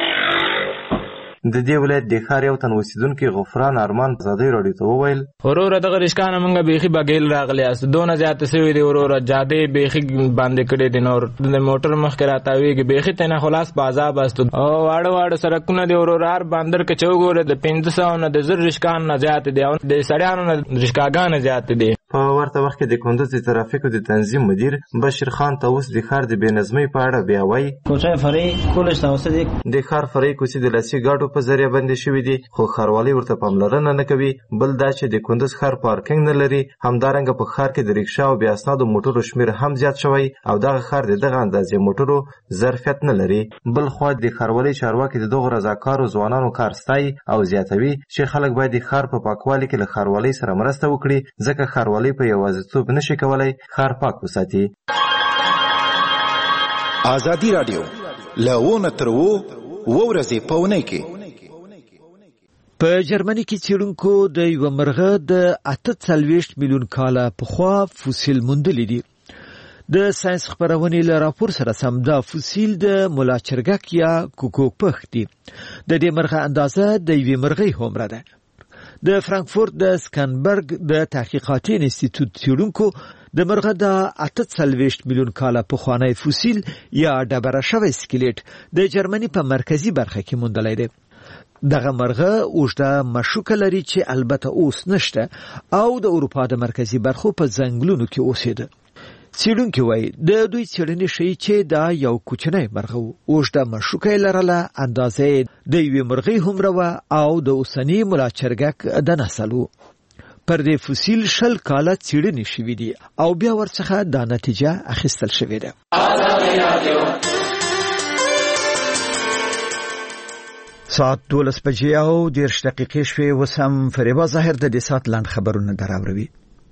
د دې ولایت د ښار یو تن اوسیدونکي غفران ارمان ازادي راډیو ته وویل وروره دغه رشکانه مونږ بیخي بګیل راغلی است دونه زیات سوي دی وروره جاده بیخي باندې کړي دي نور د موټر مخ کې راتاویږي بیخي تنه خلاص په عذاب است او واړه واړه سړکونه دی وروره هر باندر کې چوغوره د پنځه سوه نه د زر رشکان نه زیات دی او د سړیانو نه رشکاګان زیات دي. په ورته وخت کې د کندوز د ترافیکو د تنظیم مدیر بشیر خان ته اوس د ښار د بېنظمۍ په اړه بیا وایي کوڅه فرعي کولج ته اوسه د ښار فرعي کوڅې د لاسي ګاډو په ذریعه بندې شوي دي، خو ښاروالۍ ورته پاملرنه نه کوي. بل دا چې د کندوز ښار پارکینګ نه لري. همدارنګه په ښار کې د ریکشا او بې اسنادو موټرو شمېر هم زیات شوی او دغه ښار د دغه اندازې موټرو ظرفیت نه لري. بل خوا د ښاروالۍ چارواکي د دغو رضاکارو ځوانانو کار ستایي او زیاتوي چې خلک باید د ښار په پاکوالي کې له ښاروالۍ سره مرسته وکړي، ځکه ښاروالۍ په یوازیتوب نشي کولی ښار پاک وساتي. ازادي راډیو له ونه تر و ورځې په اونۍ کې په جرمني کې څېړونکو د یوه مرغه د اته څلوېښت میلیون کاله پخوا فوسیل موندلی دي. د ساينس خبرونې له راپور سره سم دا فوسیل د مولاچرګک یا کوکوپخ دي. د دې مرغه اندازه د یوې مرغۍ هومره ده. د فرانکفورت د سکانبرګ د تحقیقاتي انسټیټیوټ څېړونکو د مرغه د اته څلوېښت میلیون کاله پخوانی فوسیل یا ډبره شوی سکلیټ د جرمني په مرکزي برخه کې موندلی دی. دغه مرغه اوږده مشوکه لري چې البته اوس نشته او د اروپا د مرکزي برخو په ځنګلونو کې اوسېده. څېړونکي وایي د دوی څېړنې ښیي چې دا یو کوچنی مرغه و، اوږده مشوکه یې لرله، اندازه د یوې مرغۍ هومره وه او د اوسني مولاچرګک د نسل و. پر دې فوسیل شل کاله څېړنې شوي دي او بیا ورڅخه دا نتیجه اخیستل شوې ده. ساعت دولس بجې او دېرش دقیقې شوې. اوس هم فریبا ظاهر د دې ساعت لنډ خبرونه دراوروي.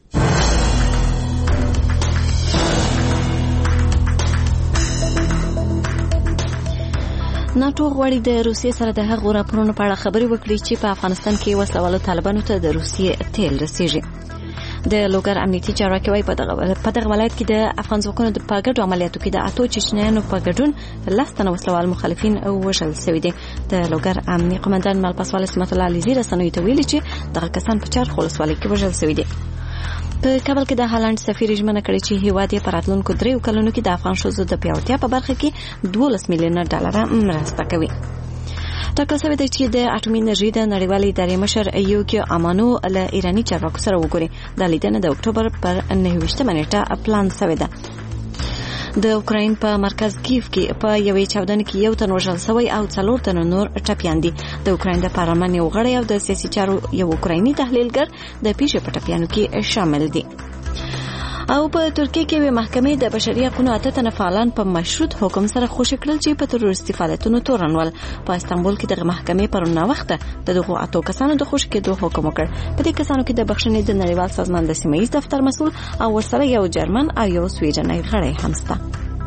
ناتو غواړي د روسیې سره د هغو راپورونو په اړه خبرې وکړي چې په افغانستان کې وسلوالو طالبانو ته د روسیې تیل رسیږي. د لوګر امنیتي چارواکي وايي په دغه په دغه ولایت کې د افغان ځواکونو د پاګړو عملیاتو کې د اتو چچنیانو په ګډون لس تنه وسلوال مخالفین وژل شوي دي. د لوګر امنیتي قومندان ملپسوال اسمت الله علیزي رسنیو ته ویلي چې دغه کسان په چارخ ولسوالۍ کې وژل شوي دي. په کابل کې د هالند سفیر ژمنه کړې چې هیواد یې په راتلونکو دریو کلونو کې د افغان ښځو د پیاوړتیا په برخه کې دولس میلیونه ډالر مرسته کوي. ټاکل شوی دی چې د اټومي انرژي د نړیوالې ادارې مشر یوکي امانو له ایراني چارواکو سره وګوري. د لیدنې د اکتوبر پر نهه ویشتمه نیټه پلان شوی ده. د اوکراین په مرکز کیف کې په یوې چاودنې کې یو تن وژل شوی او څلور تنه نور ټپیان دي. د اوکراین د پارلمان یو غړی او د سیاسي چارو یو اوکرایني تحلیلګر د پیښې په ټپیانو کې شامل دي. او په ترکیه کې وی محکمې د بشري حقوقو اته تنه فعالان په مشروط حکم سره خوشی کړل چې په تروریستي فعالیتونو تورنول. په استانبول کې د محکمې پرونه وخته د دغو اتو کسانو د خوشی کېدو حکم وکړ. په دې کسانو کې د بخښنې د نړیوال سازمان د سیمه ییز دفتر مسؤل او ورسره یو جرمن او یو سویډنی غړی هم شته.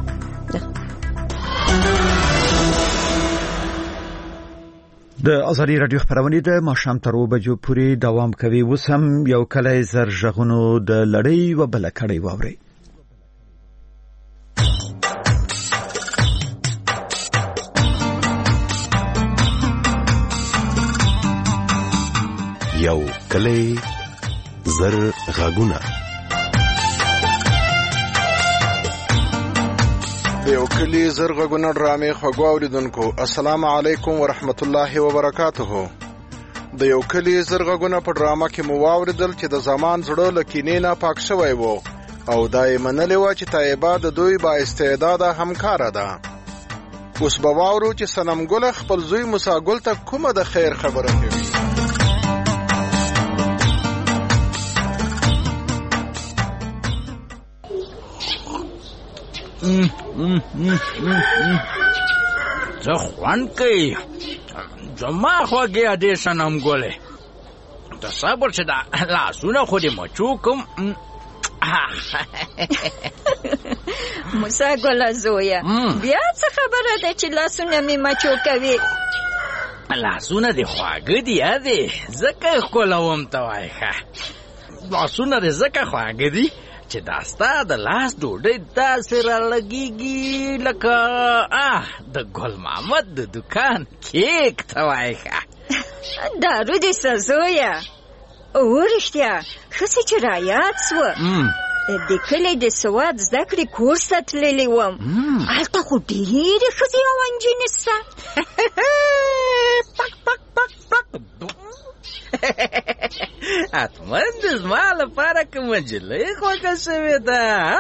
د ازادي رادیو خبرونه د ماښام تر اوه بجو پورې دوام کوي. اوس هم یو کلی زر ژغونو د لړۍ و بل کړي واوري. یو کلی زر ژغونه د یو کلی زر غږونه ډرامې خوږو اوریدونکو السلام علیکم ورحمت الله وبرکاته. د یو کلی زر غږونه په ډرامه کې مو واوریدل چې د زمان زړه له کینې نه پاک شوی و او دا یې منلې وه چې طیبه د دوی با استعداده همکاره ده. اوس به واورو چې صنم ګله خپل زوی موسی ګل ته کومه د خیر خبره کوي. زه خوند کوي زما خوږې ادې صنم ګلې د صبر چې دا لاسونه خو دې مچو کوم. موسی ګله زویه بیا څه خبره ده چې لاسونه مې مچو کوي؟ لاسونه دې خواږه دي ادې ځکه ښکلوم ته وایي. لاسونه دې ځکه خواږه دي چې دا ستا د لاس ډوډۍ داسې رالګېږي لکه د ګل محمد د دکان کیک ته وایي. دارو دې څه زویه او رښتیا ښه چې رایاد سوه. د کلي د سواد زده کړې کورس ته تللی وم. هلته خو ډېرې ښځې او نجونې شته. حتما د زما لپاره که مجلۍ خوښه شوې ده.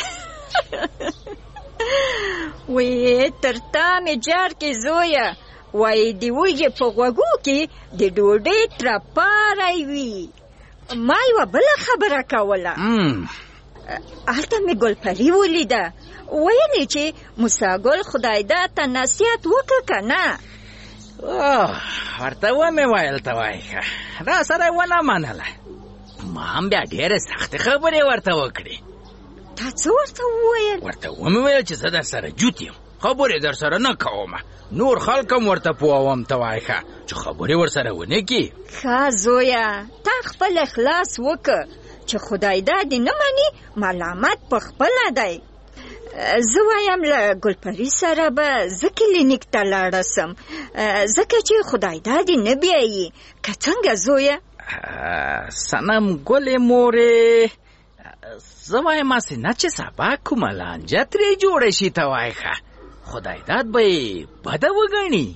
وی تر تا مې جار کې زویه، وایي د وږې په غوږو کې د ډوډۍ ترپاری وي. ما یوه بله خبره کوله. هلته مې ګلپري ولیده، ویلې چې موساګل خدایده ته نصیحت وکړه که نه؟ ورته ومې ویل ته وایي ښه، را سره ونه منله. ما هم بیا ډېرې سختې خبرې ورته وکړې. تا څه ورته وویل؟ ورته ومې ویل چې زه در سره جوت یم، خبرې در سره نه کوم، نور خلک هم ورته پوهوم ته وایي ښه چې خبرې ورسره ونه کړي. ښه زویه، تا خپل اخلاص وکړه چې خدایده دې نه مني، ملامت په خپله دی. زه وایم له ګلپري سره به زه کلینیک ته لاړه سم، ځکه چې خدایده دې نه بیایي. که څنګه زویه؟ صنم ګلې مورې، زه وایم هسې نه چې سبا کومه لانجه ترې جوړه شي ته وایي ښه، خدای داد به یې بده وګڼي.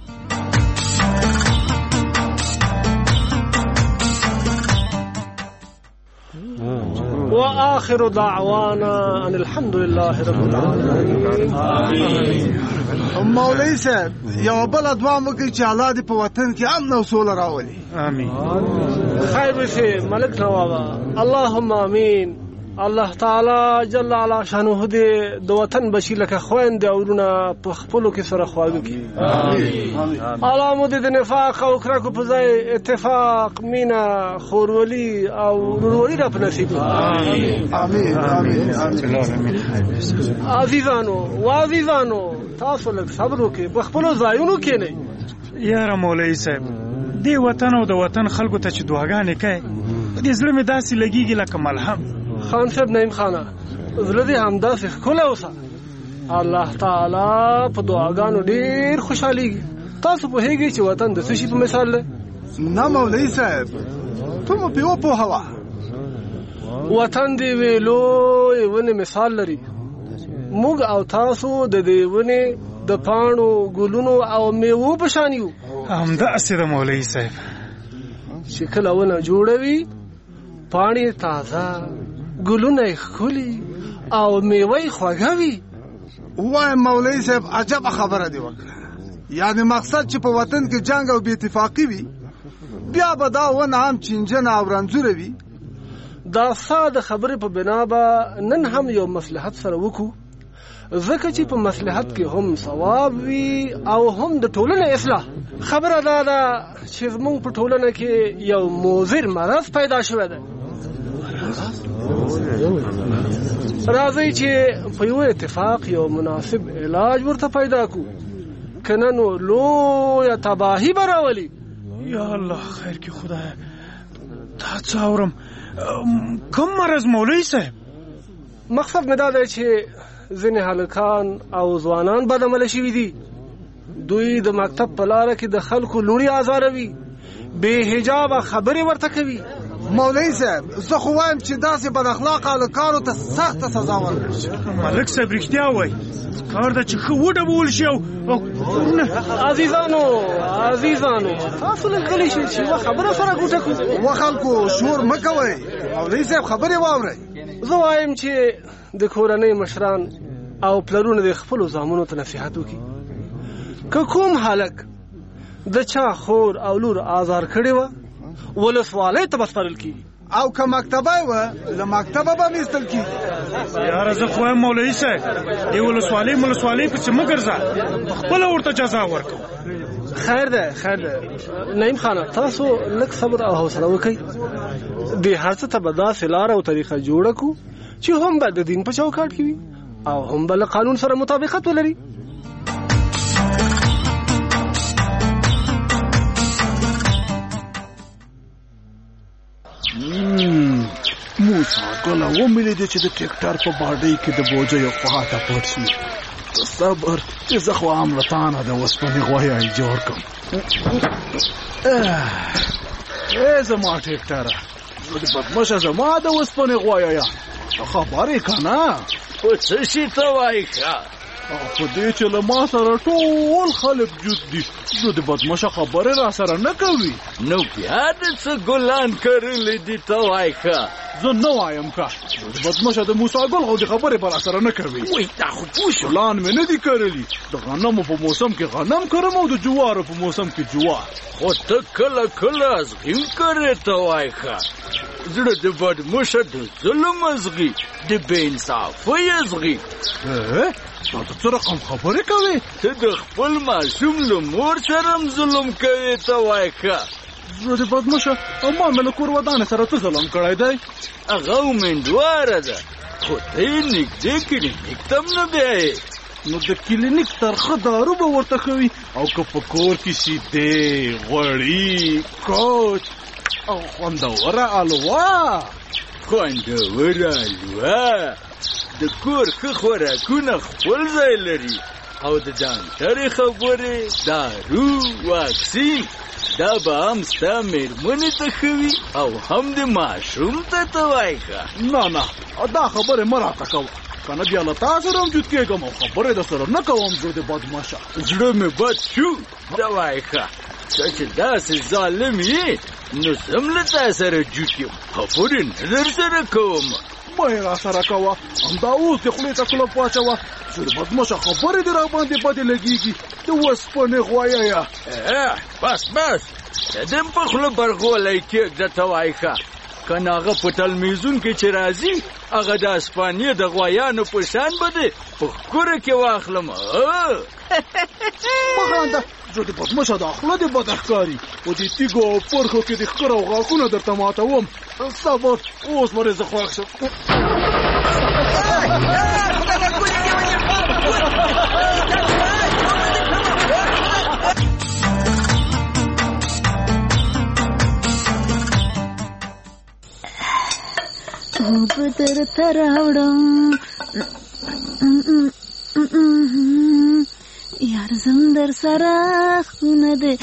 وآخر دعوانا ان الحمد لله رب العالمين. آمين. مولوي صاحب یو بل دعا وکړي چې الله دې په وطن کې امن او سوله راولي. آمین. خیر وشي ملک نوابا، اللهم آمین. الله تعالی جل علا شانه دې د وطن بچي لکه خویندې او ورونه په خپلو کې سره خواږه کړي. الله مو دې د نفاق او کرکو په ځای اتفاق، مینه، خورولي او ورورولي را په نصیب کړي. امین امین. عزیزانو و عزیزانو، تاسو لږ صبر وکړئ، په خپلو ځایونو کښېنئ. یاره مولوي صاحب، دې وطن او د وطن خلکو ته چې دعاګانې کوې، دې زړه مې داسې لګېږي لکه ملهم. خان صاحب نعیم خانه، زړه دې همداسې ښکلی اوسه. الله تعالی په دعاګانو ډېر خوشحالېږي. تاسو پوهېږئ چې وطن د څه شي په مثال دی؟ نه مولوي صاحب، ته مو پرې وپوهوه. وطن د یوې لویې ونې مثال لري. موږ او تاسو د دې ونې د پاڼو، ګلونو او میوو په شان یو. همداسې ده مولوي صاحب، چې کله ونه جوړه وي، پاڼې تازه، ګلونه یې ښکلي او میوه یې خوږه وي. وایم مولوي صاحب عجبه خبره دې وکړه. یعنې مقصد چې په وطن کې جنګ او بې اتفاقي وي، بیا به دا ونه هم چینجنه او رنځوره وي. دا ستا د خبرې په بنا به نن هم یو مصلحت سره وکړو، ځکه چې په مصلحت کې هم ثواب وي او هم د ټولنې اصلاح. خبره دا ده چې زموږ په ټولنه کې یو مضر مرض پیدا شوی دی. راځئ چې په یو اتفاق یو مناسب علاج ورته پیدا کړو، که نه نو لویه تباهي به راولي. یا الله خیر کې خدای، دا څه اورم، کوم مرض مولوي صاحب؟ مقصد مې دا دی چې ځینې هلکان او ځوانان بدعمله شوي دي. دوی د مکتب په لاره کې د خلکو لوڼې ازاروي، بې حجابه خبرې ورته کوي. مولوي صاحب زه خو وایم چې داسې بد اخلاقه هلکانو ته سخته سزا ورکړل شي. ملک صاحب رښتیا وایي، کار ده چې ښه وډبول شي. او عزیزانو عزیزانو تاسو لږ غلي شئ چې یوه خبره سره ګوټه کړو. و خلکو شور مه کوئ، مولوي صاحب خبرې واورئ. زه وایم چې د کورنۍ مشران او پلرونه د خپلو زامنو ته نصیحت وکړي. که کوم هلک د چا خور او لور آزار کړې وه، ولسوالۍ ته به سپارل کېږي، او که مکتبه وه له مکتبه به هم ایستل کېږي. یاره زه خو وایم مولوي صاحب، دې ولسوالۍ مولسوالۍ پسې مه ګرځه، پخپله ورته جزا ورکوه. خیر ده خیر ده. نعیم خانه، تاسو لږ صبر او حوصله وکئ. دې هر څه ته به داسې لاره او طریقه جوړه کړو چې هم به د دین په چوکاټ کې وي او هم به له قانون سره مطابقت ولري. موساګله ومې لیدې چې د ټریکټر په باډۍ کې د بوجیو خواته پټ شي. صبر چې زه خو هم له تانه د اوسپنې غویی جوړ کړم. ای زما ټریکټره، بدمشه زما د اوسپنې غوییه، خبرې که نه؟ په څه شي ته وایي ښه؟ په دې چې له ما سره ټول خلک جوت دي نو د بدمشه خبرې را سره نه کوي. نو بیا د څه ګلان کرلې دي ته وایه ښه. زه نه وایم که د بدمشه د موسی ګل خو د خبرې به را سره نه کوي. وایي دا خو پوه شو. ګلان مې نه دي کرلي. د غنمو په موسم کې غنم کرم او د جوارو په موسم کې جوار. خو ته کله کله ازغیم کرې ته وایه ښه. زړه د بدمشه د ظلم ازغي د بې انصافۍ ازغي. تا ته څه رقم خبرې کوې؟ ته د خپل ماشوم له مور سره هم ظلم کوې ته وایه ښه. زړه د بدمشه ما مې له کور ودانې سره څه ظلم کړی دی؟ هغه امیندواره ده خو ته یې نږدې کلینیک ته هم نه بیایې. نو د کلینیک ترخه دارو به ورته ښوي او که په کور کې شیدې غوړي کوچ او خوندوره الوا. خوندوره الوا د کور ښه خوراکونه خپل ځای لري او د ډاکټرې خبرې دارو واکسین دا به هم ستا مېرمنې ته ښه وي او هم د ماشوم ته ته وایه ښه. نه نه دا خبرې مه راته کوه که نه بیا له تا سره هم جوت کېږم او خبرې در سره نه کوم. زه د بدمشه زړه مې بد شو. ته وایه ښه ته چې داسې ظالم یې نو زه هم له تا سره جوت یم خبرې نه در سره کوم. مه یې را سره کوه همدا اوس د خولې ته کلپ واچوه. زه د بدمشه خبرې دې را باندې بدې لګېږي د اوسپنې غوایه. بس بس ته دې هم په خوله برغولی کېږده ته وایه ښه. که نه هغه په تلمیزون کې چې راځي هغه د اسپانیې د غوایانو په شان به دې په ښکوره کې واخلم. مه خانده زه د بدمشه دا خوله دې بده ښکاري په دې تیږو او پرخو کې د ښکر او غاښونه درته ماتوم. صبر اوس به زه خوښ شم. اوبه درته راوړم یار زم در سره خونه ده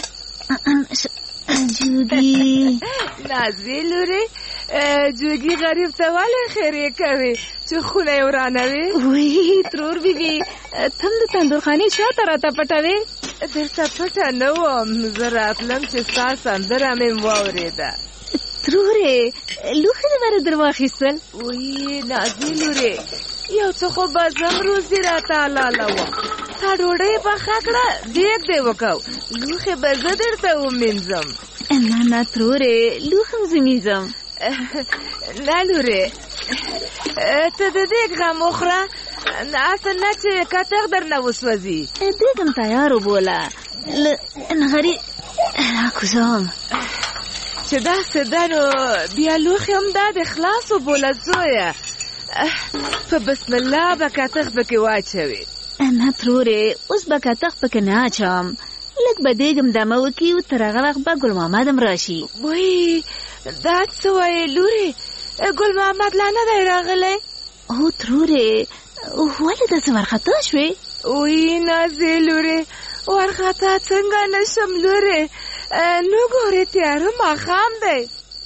جوګي. نازوې لورې جوګي غریب ته ولې خیرې کوې چې خونه یې ورانوې؟ وی ترور بیبي ته هم د تندورخانې شاته راته پټوې؟ درته پټه نه وم زه راتلم چې ستا سندره مې واورېده. ترورې لوښي دې بره در واخیستل؟ وی نازوې لورې یو څه خو به زم روزي راته حلاله وم. تا ډوډۍ پخه کړه دیګ دې وکړ لوښي به زه درته ومینځم. نه نه ترورې لوښي هم زه مینځم. نه لورې ته د دیګ غم وخوره اصل نه چې کتغ در نه وسوځي. دیګ هم تیار وبوله له نغري راکوزوم چې داسې ده نو بیا لوښي هم دا د خلاص وبوله زویه. په بسم الله به کتغ پکې واچوي. نه ترورې اوس به کتغ پکې نه اچوم لږ به دیګم دمه وکړي او تر هغه وخت به ګل محمد هم راشي. وایي دا څه وایې لورې ګل محمد لا نه دی راغلی؟ هو ترورې ولې داسې وارخطا شوې؟ وایي نازې لورې وارخطا څنګه نشم لورې نو ګورې تیاره ماښام دی.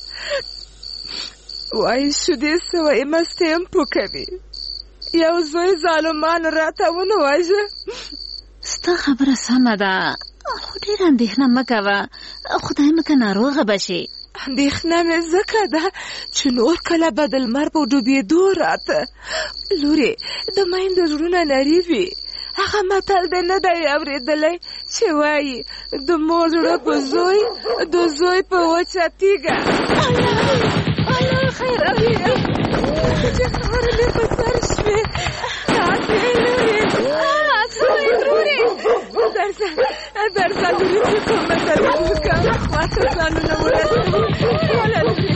وایي شودې څه وایي مستې هم پوکوي یو زوی ظالمانو راته ونه واژه. ستا خبره سمه ده خو ډېره اندېښنه مه کوه خدای مکه ناروغه به شي. اندېښنه مې ځکه ده چې نور کله به د لمر په ډوبېدو راته. لورې د میندو زړونه نري وي. هغه متل دی نه دی اورېدلی چې وایي د مور زړه په زوی د زوی په وچه تیږه. الله خیر اویه چې خبره مې په سر شوې. تاسې لورې سوی ترورې درځه درځه لورې چې کومه ترور وکړه خواته ځانونه ورسوي. وله لورې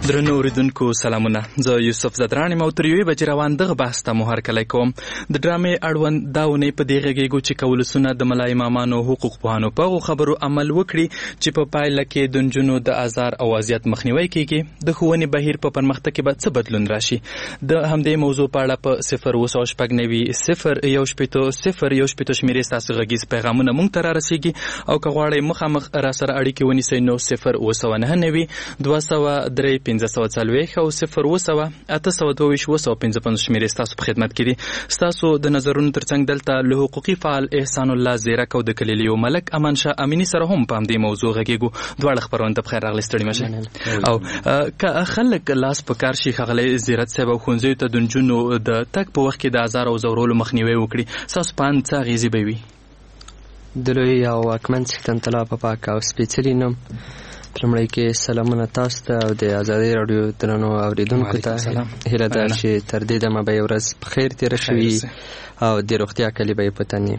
درنو اوریدونکو سلامونه، زه یوسف زدران یم او تر یوې بجې روان دغه بحث ته مو هرکلی کوم. د ډرامې اړوند دا اونۍ په دې غږېږو چې که ولسونه د ملا امامانو حقوق پوهانو په هغو خبرو عمل وکړي چې په پایله کې د نجونو د ازار او اذیت مخنیوی کیږي، د ښوونې بهیر په پرمختګ کې به څه بدلون راشي. د همدې موضوع په اړه په صفر اوه سوه شپږ نوي صفر یو شپېته صفر یو شپېته شمېرې ستاسو غږیز پیغامونه موږ ته رارسېږي، او که غواړئ مخامخ راسره اړیکې ونیسئ نو صفر اوه سوه نهه نوي دوه سوه درې پنځه سوه څلوېښت او صفر اوه سوه اته سوه دوه ویشت اوه سوه پنځه پنځوس شمېرې ستاسو په خدمت کې دي. ستاسو د نظرونو ترڅنګ دلته له حقوقي فعال احسان الله زیرک او د کلیلیو ملک امان شاه امینی سره هم په همدې موضوع غږېږو. دواړه خپرونې ته بخیر راغلئ، ستړي مه شئ. او که خلک لاس په کار شي ښاغلی زیرت صاحب او ښوونځیو ته د نجونو د تګ په وخت کې د ازار او ځورولو مخنیوی وکړي، ستاسو په اند څه اغېزې به وي؟ د لوی او واکمن څښتن طلا په پاک او سپېڅلي نوم لومړی کې سلامونه تاسو ته او د ازادۍ راډیو درنو اورېدونکو ته هیله ده چې تر دې دمه به یې ورځ په خیر تېره شوي او د روغتیا کلي به یې په تن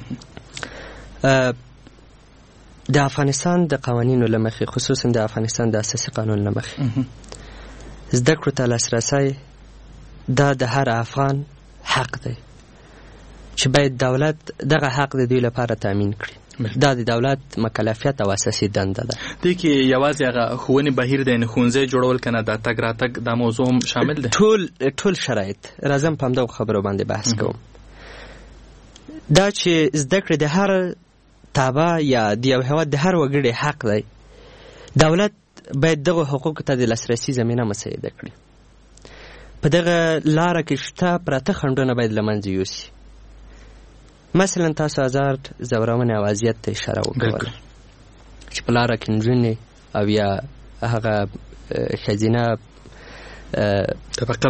د افغانستان د قوانینو له مخې، خصوصا د افغانستان د اساسي قانون له مخې زده کړو ته لاسرسی دا د هر افغان حق دی چې باید دولت دغه حق د دوی لپاره تامین کړي. دا د دولت مکلفیت او اساسي دنده ده. دې کې یوازې هغه ښوونې بهیر دی، نو ښوونځی جوړول که نه د تګ راتګ دا موضوع هم شامل دی؟ ټول ټول شرایط. راځم په همدغو خبرو باندې بحث کوم. دا چې زده کړې د هر تابع یا د یو هېواد د هر وګړي حق دی، دولت باید دغو حقوقو ته د لاسرسي زمینه مساعده کړي. په دغه لاره کې شته پراته خنډونه باید له منځه یوسي. مثلا تاسو ازار، ځورونې او اذیت ته اشاره وکړله چې په لاره کې نجونې او یا هغه ښځینه طبقه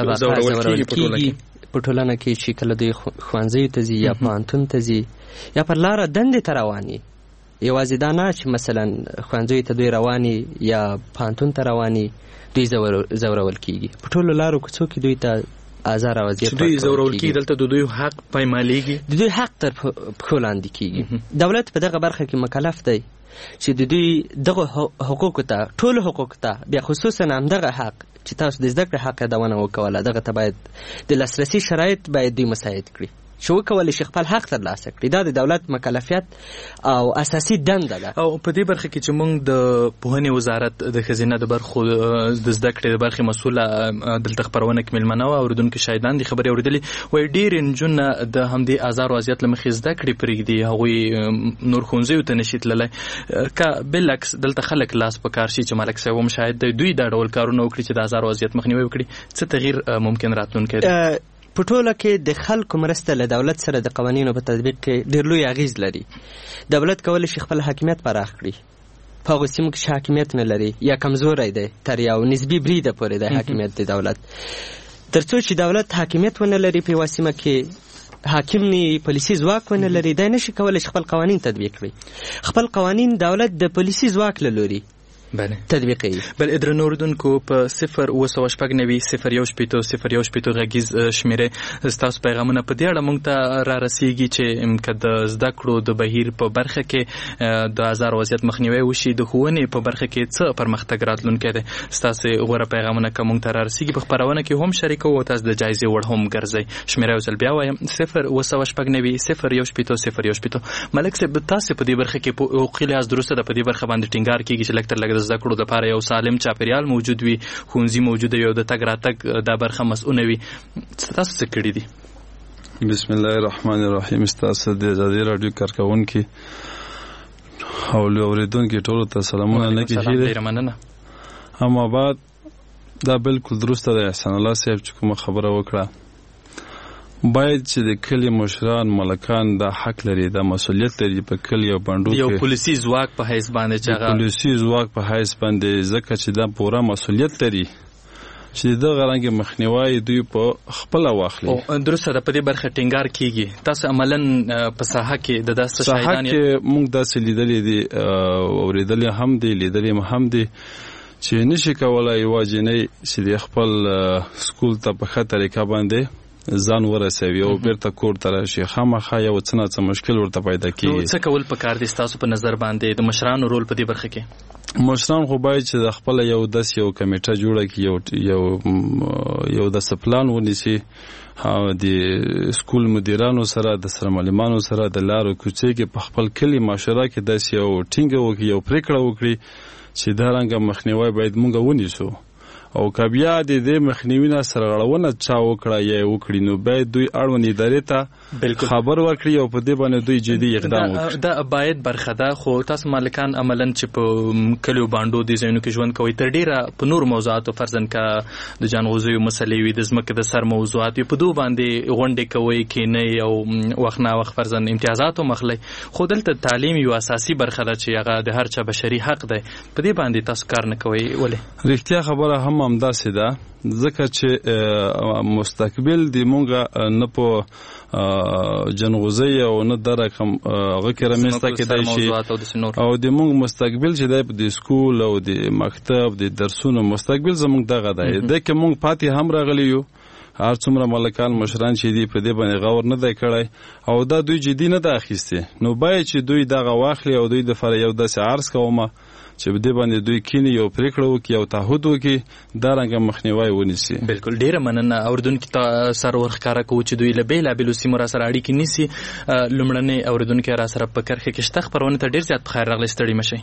ځورول کېږي په ټولنه کې چې کله دوی ښوونځیو ته ځي یا پوهنتون ته ځي یا پر لاره دندې ته روان وي. یوازې دا نه چې مثلا ښوونځیو ته دوی روان یا پوهنتون ته روان دوی ځورول کېږي. په ټولو لارو کوڅو کې دوی ته ازار او اذیت دوی ځورول کېږي. دلته د دوی حق پایمالېږي، د دوی حق تر پښو لاندې کېږي. دولت په دغه برخه کې مکلف دی چې د دوی دغه حقوقو ته، ټولو حقوقو ته، بیا خصوصا همدغه حق چې تاسو د زده کړې حق یادونه وکوله، دغه ته باید د لاسرسي شرایط باید دوی مساعد کړي چې وکولی شي خپل حق ترلاسه کړي. دا د دولت مکلفیت او اساسي دنده ده. او په دې برخه کې چې موږ د پوهنې وزارت د ښځینه د برخو د زده کړې د برخې مسؤله دلته خپرونه کې مېلمنه وه، اورېدونکي شاهدان دي خبرې اورېدلې، وایي ډېرې نجونې د همدې ازار او اذیت له مخې زده کړې پرېږدي، هغوی نور ښوونځیو ته نشي تللی. که بالعکس دلته خلک لاس په کار شي چې ملک صاحب هم شاهد دی، دوی دا ډول کارونه وکړي چې د ازار او اذیت مخنیوی وکړي، څه تغییر ممکن راتلونکی دی؟ په ټوله کې د خلکو مرسته له دولت سره د قوانینو په تطبیق کې ډېر لوی اغیز لري. دولت کولی شي خپل حاکمیت پراخ کړي په هغو سیمو کې چې حاکمیت نه لري یا کمزوری دی، تر یو نسبي بریده پورې دی حاکمیت د دولت. تر څو چې دولت حاکمیت ونه لري په یوه سیمه کې، حاکم نه پالیسي ځواک ونه لري، دی نشي کولی چې خپل قوانین تطبیق کړي. خپل قوانین دولت د پالیسي ځواک له لوري تطبیقي. بل درنو اوریدونکو په صفر اوه سوه شپږ نوي صفر یو شپېته صفر یو شپېته غږیز شمېرې ستاسو پیغامونه په دې اړه موږ ته را رسېږي چې که د زده کړو د بهیر په برخه کې د ازار او اذیت مخنیوی وشي، د ښوونې په برخه کې څه پرمختګ راتلونکی دی. ستاسې غوره پیغامونه که موږ ته را رسېږي په خپرونه کې هم شریکوو او تاسو د جایزې وړ هم ګرځئ. شمېره یو ځل بیا وایم صفر اوه سوه شپږ نوي صفر یو شپېته صفر یو شپېته. ملک صاحب تاسې په دې برخه کې په حقوقي لحاظ درسته ده په دې برخه باندې ټینګار کېږي چې لږ تر لږه زده کړو دپاره یو سالم چاپیریال موجود وي، ښوونځي موجوده وي او د تګ راتګ دا برخه مسؤونه وي. تاسو څه کړي دي؟ بسم الله الرحمن الرحیم. ستاسو د ازادۍ راډیو کارکوونکي او اورېدونکي ټولو ته سلامونه نه کېږي. ډېره مننه. اما بعد دا بالکل درسته ده احسان الله صاحب چې کومه خبره وکړه. باید چې د کلی مشران ملکان دا حق لري، دا مسؤلیت لري په کلی او بانډو کې یو پولیسي ځواک په حیث باندې چې هغه پولیسي ځواک په حیث باندې، ځکه چې دا پوره مسؤلیت لري چې دغه رنګ مخنیوي دوی په خپل واخلي. او درسته ده په دې برخه ټینګار کیږي. تاسو عملاً په ساحه کې د داسې شاهدان یې موږ داسې لیدلې دي او اوریدلې هم دي، لیدلې هم دي چې نشي کولای یوازې نه چې خپل سکول ته په ښه طریقه باندې ځان ورسوي او بیرته کور ته راشي خامخا یو څه نه څه مشکل ورته پیدا کېږي. څه کول پکار دي ستاسو په نظر باندې د مشرانو رول په دې برخه کې؟ مشران خو باید چې د خپل یو داس یو کمیټه جوړه کړي، یو یو یو داس پلان ونیسي د سکول مدیرانو سره د سره معلمانو سره د لارو کوڅې کې په خپل کلي معاشره کې داس یو ټینګه وکړي، یو پریکړه وکړي چې دا رنګه مخنیوي باید مونږ ونیسو او که بیا د دې مخنیوي نه سرغړونه چا وکړه یا وکړي نو باید دوی اړوند ادارې ته خبر ورکړي او په دې باندې دوی جدي اقدام وکړي. دا باید برخه ده، خو تاسو مالکان عملاً چې په کلیو باندو دي ځایونو کې ژوند کوي تر ډیره په نور موضوعاتو فرضاً کا د جانغوزیو مسلې وي، د ځمکې د سر موضوعات په دوه باندې غونډې کوي کینې او وخت نه وخت فرضاً امتیازات مخلي، خو دلته تعلیم یو اساسي برخه ده چې هغه د هر چا بشري حق دی، په دې باندې تاسو کار نه کوي ولې؟ رښتیا خبره هم همداسې ده، ځکه چې مستقبل د مونږه نه په جنغوزي او نه د رقم هغه کې رامنځته کېدای شي او د مونږ مستقبل چې دی د سکول او د مکتب د درسونو مستقبل زمونږ دغه دی د کې مونږ پاتې هم راغلی یو، هر څومره ملکان مشران چې دی په دې باندې غور نه دی کړی او دا دوی جدي نه ده اخیستې، نو باید چې دوی دغه واخلي او دوی د فر یو داسې عرض کومه چې په دې باندې دوی کینی یو پریکړه وکړي او تعهد وکړي دا رنګه مخنیوي ونیسي. بالکل ډیره مننه. اوریدونکو ته سر ورښکاره کوو چې دوی له بېلابېلو سیمو را سره اړیکې نیسي. لومړنۍ اوریدونکي را سره په کرښه کې شته، خپرونې ته ډېر زیات بخیر راغلی، ستړي مه شئ.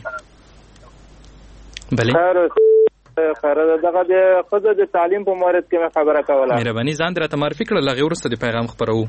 بلې خیره دغه د ښځو د تعلیم په مورد کې مې خبره کوله. مهرباني ځان دې راته معرفي کړه، له هغې وروسته د پیغام خپروو.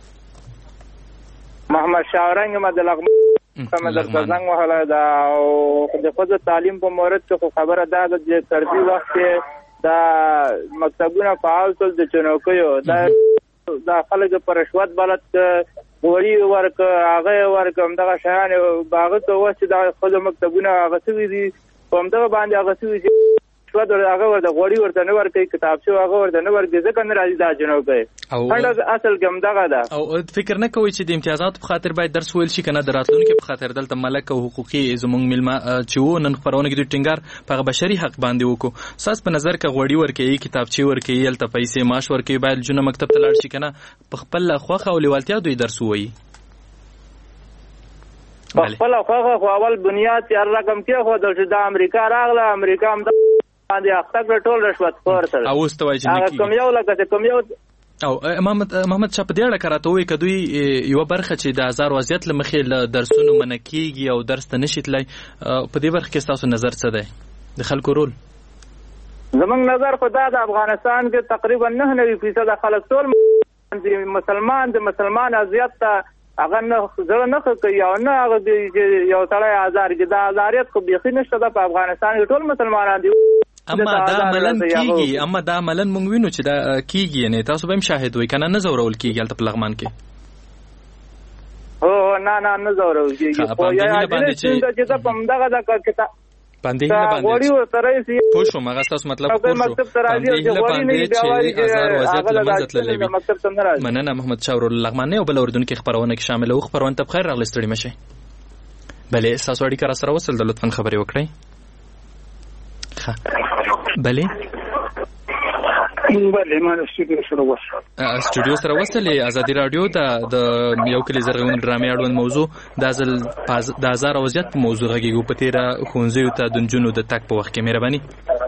محمد شاورنګ یم د لغمان څخه درته زنګ وهلی ده او د ښځو تعلیم په مورد کې خو خبره دا ده چې تر دې وخت کې دا مکتبونه فعال شول د چنوکیو، دا خلک په رشوت بلد غوړي ورکړه، هغه یې ورکړه، همدغه شیان هغه ته اوس چې د ښځو مکتبونه هغه شوي دي په همدغه باندې هغه شوي چې رشوت هغه ورته غوړي ورته نه ورکوي، کتابچه هغه ورته نه ورکوي، ځکه نه راځي دا جنوبی خنډ اصل کې همدغه ده. او فکر نه کوئ چې د امتیازاتو په خاطر باید درس ویل شي که نه د راتلونکي په خاطر؟ دلته ملک او حقوقي زموږ میلمه چې وو نن خپرونه کې دوی ټینګار په هغه بشري حق باندې وکړو. ستاسو په نظر که غوړي ورکوي، کتابچې ورکوي، هلته پیسې معاش ورکوي، باید جونه مکتب ته لاړ شي که نه په خپله خوښه او لیوالتیا دوی درس ووایي؟ په خپله خوښه خو اول بنیاد یې هر رقم کېښودل چې دا امریکا راغله، امریکا هم باندې اخته کړه ټول رشوت خور سره. او اوس ته وایي چې نه کېږي. کوم یو لکه چې کوم یو او محمد محمد شاه په دې اړه که راته ووایي که دوی یوه برخه چې د ازار وضعیت له مخې له درسونو منع کېږي او درس ته نه شي تللی، په دې برخه کې ستاسو نظر څه دی د خلکو رول؟ زموږ نظر خو دا د افغانستان کې تقریبا نه نوي فیصده خلک ټول مسلمان د مسلمان اذیت ته هغه نه زړه نه ښه کوي او نه هغه یو سړی ازار کې دا ازاریت خو بیخي نشته ده په افغانستان کې، ټول مسلمانان دي. اما دا عملاً کیږي، اما دا عملاً موږ وینو چې دا کیږي، یعنی تاسو به هم شاهد وئ کنه نه زورول کیږي هلته په لغمان کې؟ هو نه نه نه زورول کیږي، خو یا چې دا په همدغه د کتاب باندې هله باندې پوه شوم، هغه ستاسو مطلب پوه شو، باندې هله باندې چې ازار وضعیت له منځه تللی وي. مننه محمد شاه ورور لغمان نه یو بله اورېدونکي خپرونه کې شامله وو. خپرونه ته بخیر راغلی، ستړي مه شئ. بلې ستاسو اړیکه را سره وصل ده، لطفا خبرې وکړئ. ښه بلې بلې ما د سټوډیو سره وصل سټوډیو سره وصلې ازادي راډیو د یو کلي زرغونې ډرامې اړوند موضوع د ازل د ازار او وضعیت په موضوع غږیږو په تېره ښوونځیو ته د نجونو د تګ په وخت کې. مهرباني.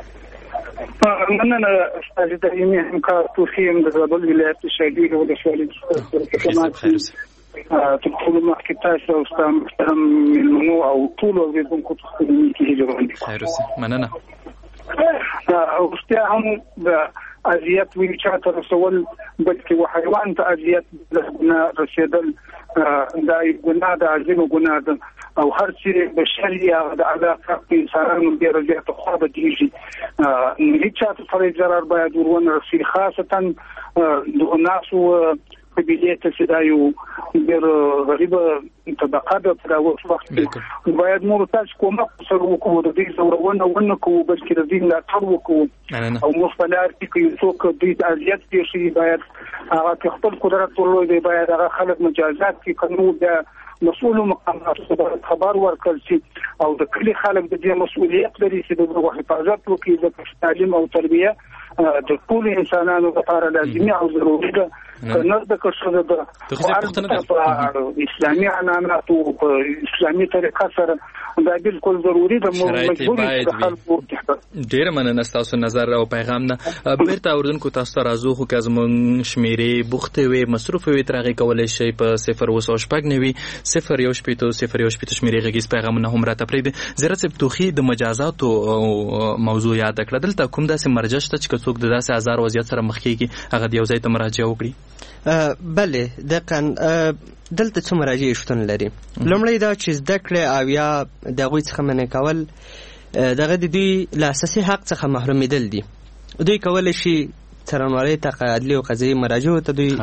مننه استاد دایمي همکار توفیق یم د زابل ولایت شهیدي ولسوالۍ څخه. تر ټولو مخکې تاسو او ستا محترم مېلمنو او ټولو اورېدونکو ته خدمتي هیله وړاندې خیر اوسئ. مننه. او رښتیا هم د اذیت ویل چاته رسول بلکې و حیوان ته اذیت ګناه رسېدل دا ګناه د عظیمه ګناه ده او هر څه بشري هغه د علاقه انسانانو ډېره زیاته خوا بدېږي. هېڅ چاته سره ضرر باید ور ونه رسي، خاصتا د اناسو قبیلې ته چې دا یو ډېر غریبه طبقه ده په دغه وخت کې باید موږ تاسو کومک سره وکړو، د دې ځورونه ونه کوو بلکې د دې ملاتړ وکړو او موږ په لار کې که یو څوک دوی ته اذیت پېښوي باید هغه که خپل قدرت ولري باید هغه خلک مجازات کړي، که نو د مسؤلو مقاماتو ته خبر ورکړل شي او د کلي خلک د دې مسؤلیت لري چې د دغو حفاظت وکړي، ځکه تعلیم او تربیه د ټولو انسانانو لپاره لازمي او ضروري ده. کنه د کښو د اسلامي عنعناتو په اسلامي طریقه سره دا بالکل ضروري د مجبوري خلکو. ډیر مننه تاسو نظر او پیغام نه. بیرته اوردونکو تاسو ته راځو خو که زمونږ شمیرې بوخته وي مصروف وي تر هغې کولی شئ په صفر اوه سوه شپږ نوي صفر یو شپېته صفر یو شپېته شمیرې غږیز پیغامونه هم راته پرېږدي. زیرت صاحب توخي د مجازاتو موضوع یاد کړه. دلته کوم داسې مرجع شته چې که څوک د داسې ازار وضعیت سره مخ کېږي هغه د یو ځای ته مراجعه وکړي؟ بلې دقیقاً دلته څو مراجعې شتون لري. لومړی دا چې زده کړې او یا د هغوی څخه منع کول دغه د دوی له اساسي حق څخه محرومېدل دي. دوی کولی شي څارنوالۍ ته عدلي او قضایي مراجعو ته دوی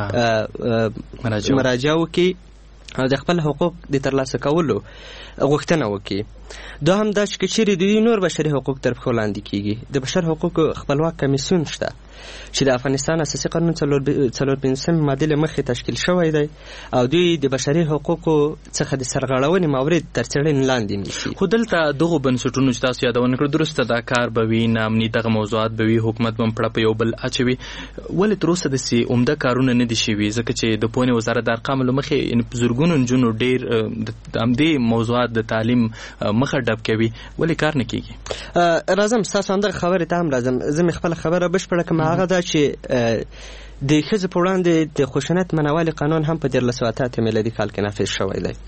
مراجعه وکړي او د خپل حقوق د ترلاسه کولو غوښتنه وکړي. دوهم دا چې که چیرې د دوی نور بشري حقوق تر پښو لاندې کېږي د بشر حقوقو خپلواک کمیسیون شته چې د افغانستان اساسي قانون څلور پنځمې مادې له مخې تشکیل شوی دی او دوی د بشري حقوقو څخه د سرغړونې مورد تر څېړنې لاندې نیسي. خو دلته دغو بنسټونو چې تاسو یادونه کړه درسته دا کار به وي نامني دغه موضوعات به وي حکومت به هم پړه په یو بل اچوي ولې تر اوسه داسې عمده کارونه نه دي شوي ځکه چې د پوهنې وزارت د ارقامو له مخې زرګونو نجونو ډېر د همدې موضوعات د تعلیم مخه ډب کوي ولې کار نه کېږي؟ راځم ستاسو همدغه خبرې ته هم راځم. زه مې خپله خبره بشپړه کړم. هغه دا چې د ښځو په وړاندې د خشونت منعوالي قانون هم په دیارلس سوه اته اتیا میلادي کال کې نافذ شوی دی.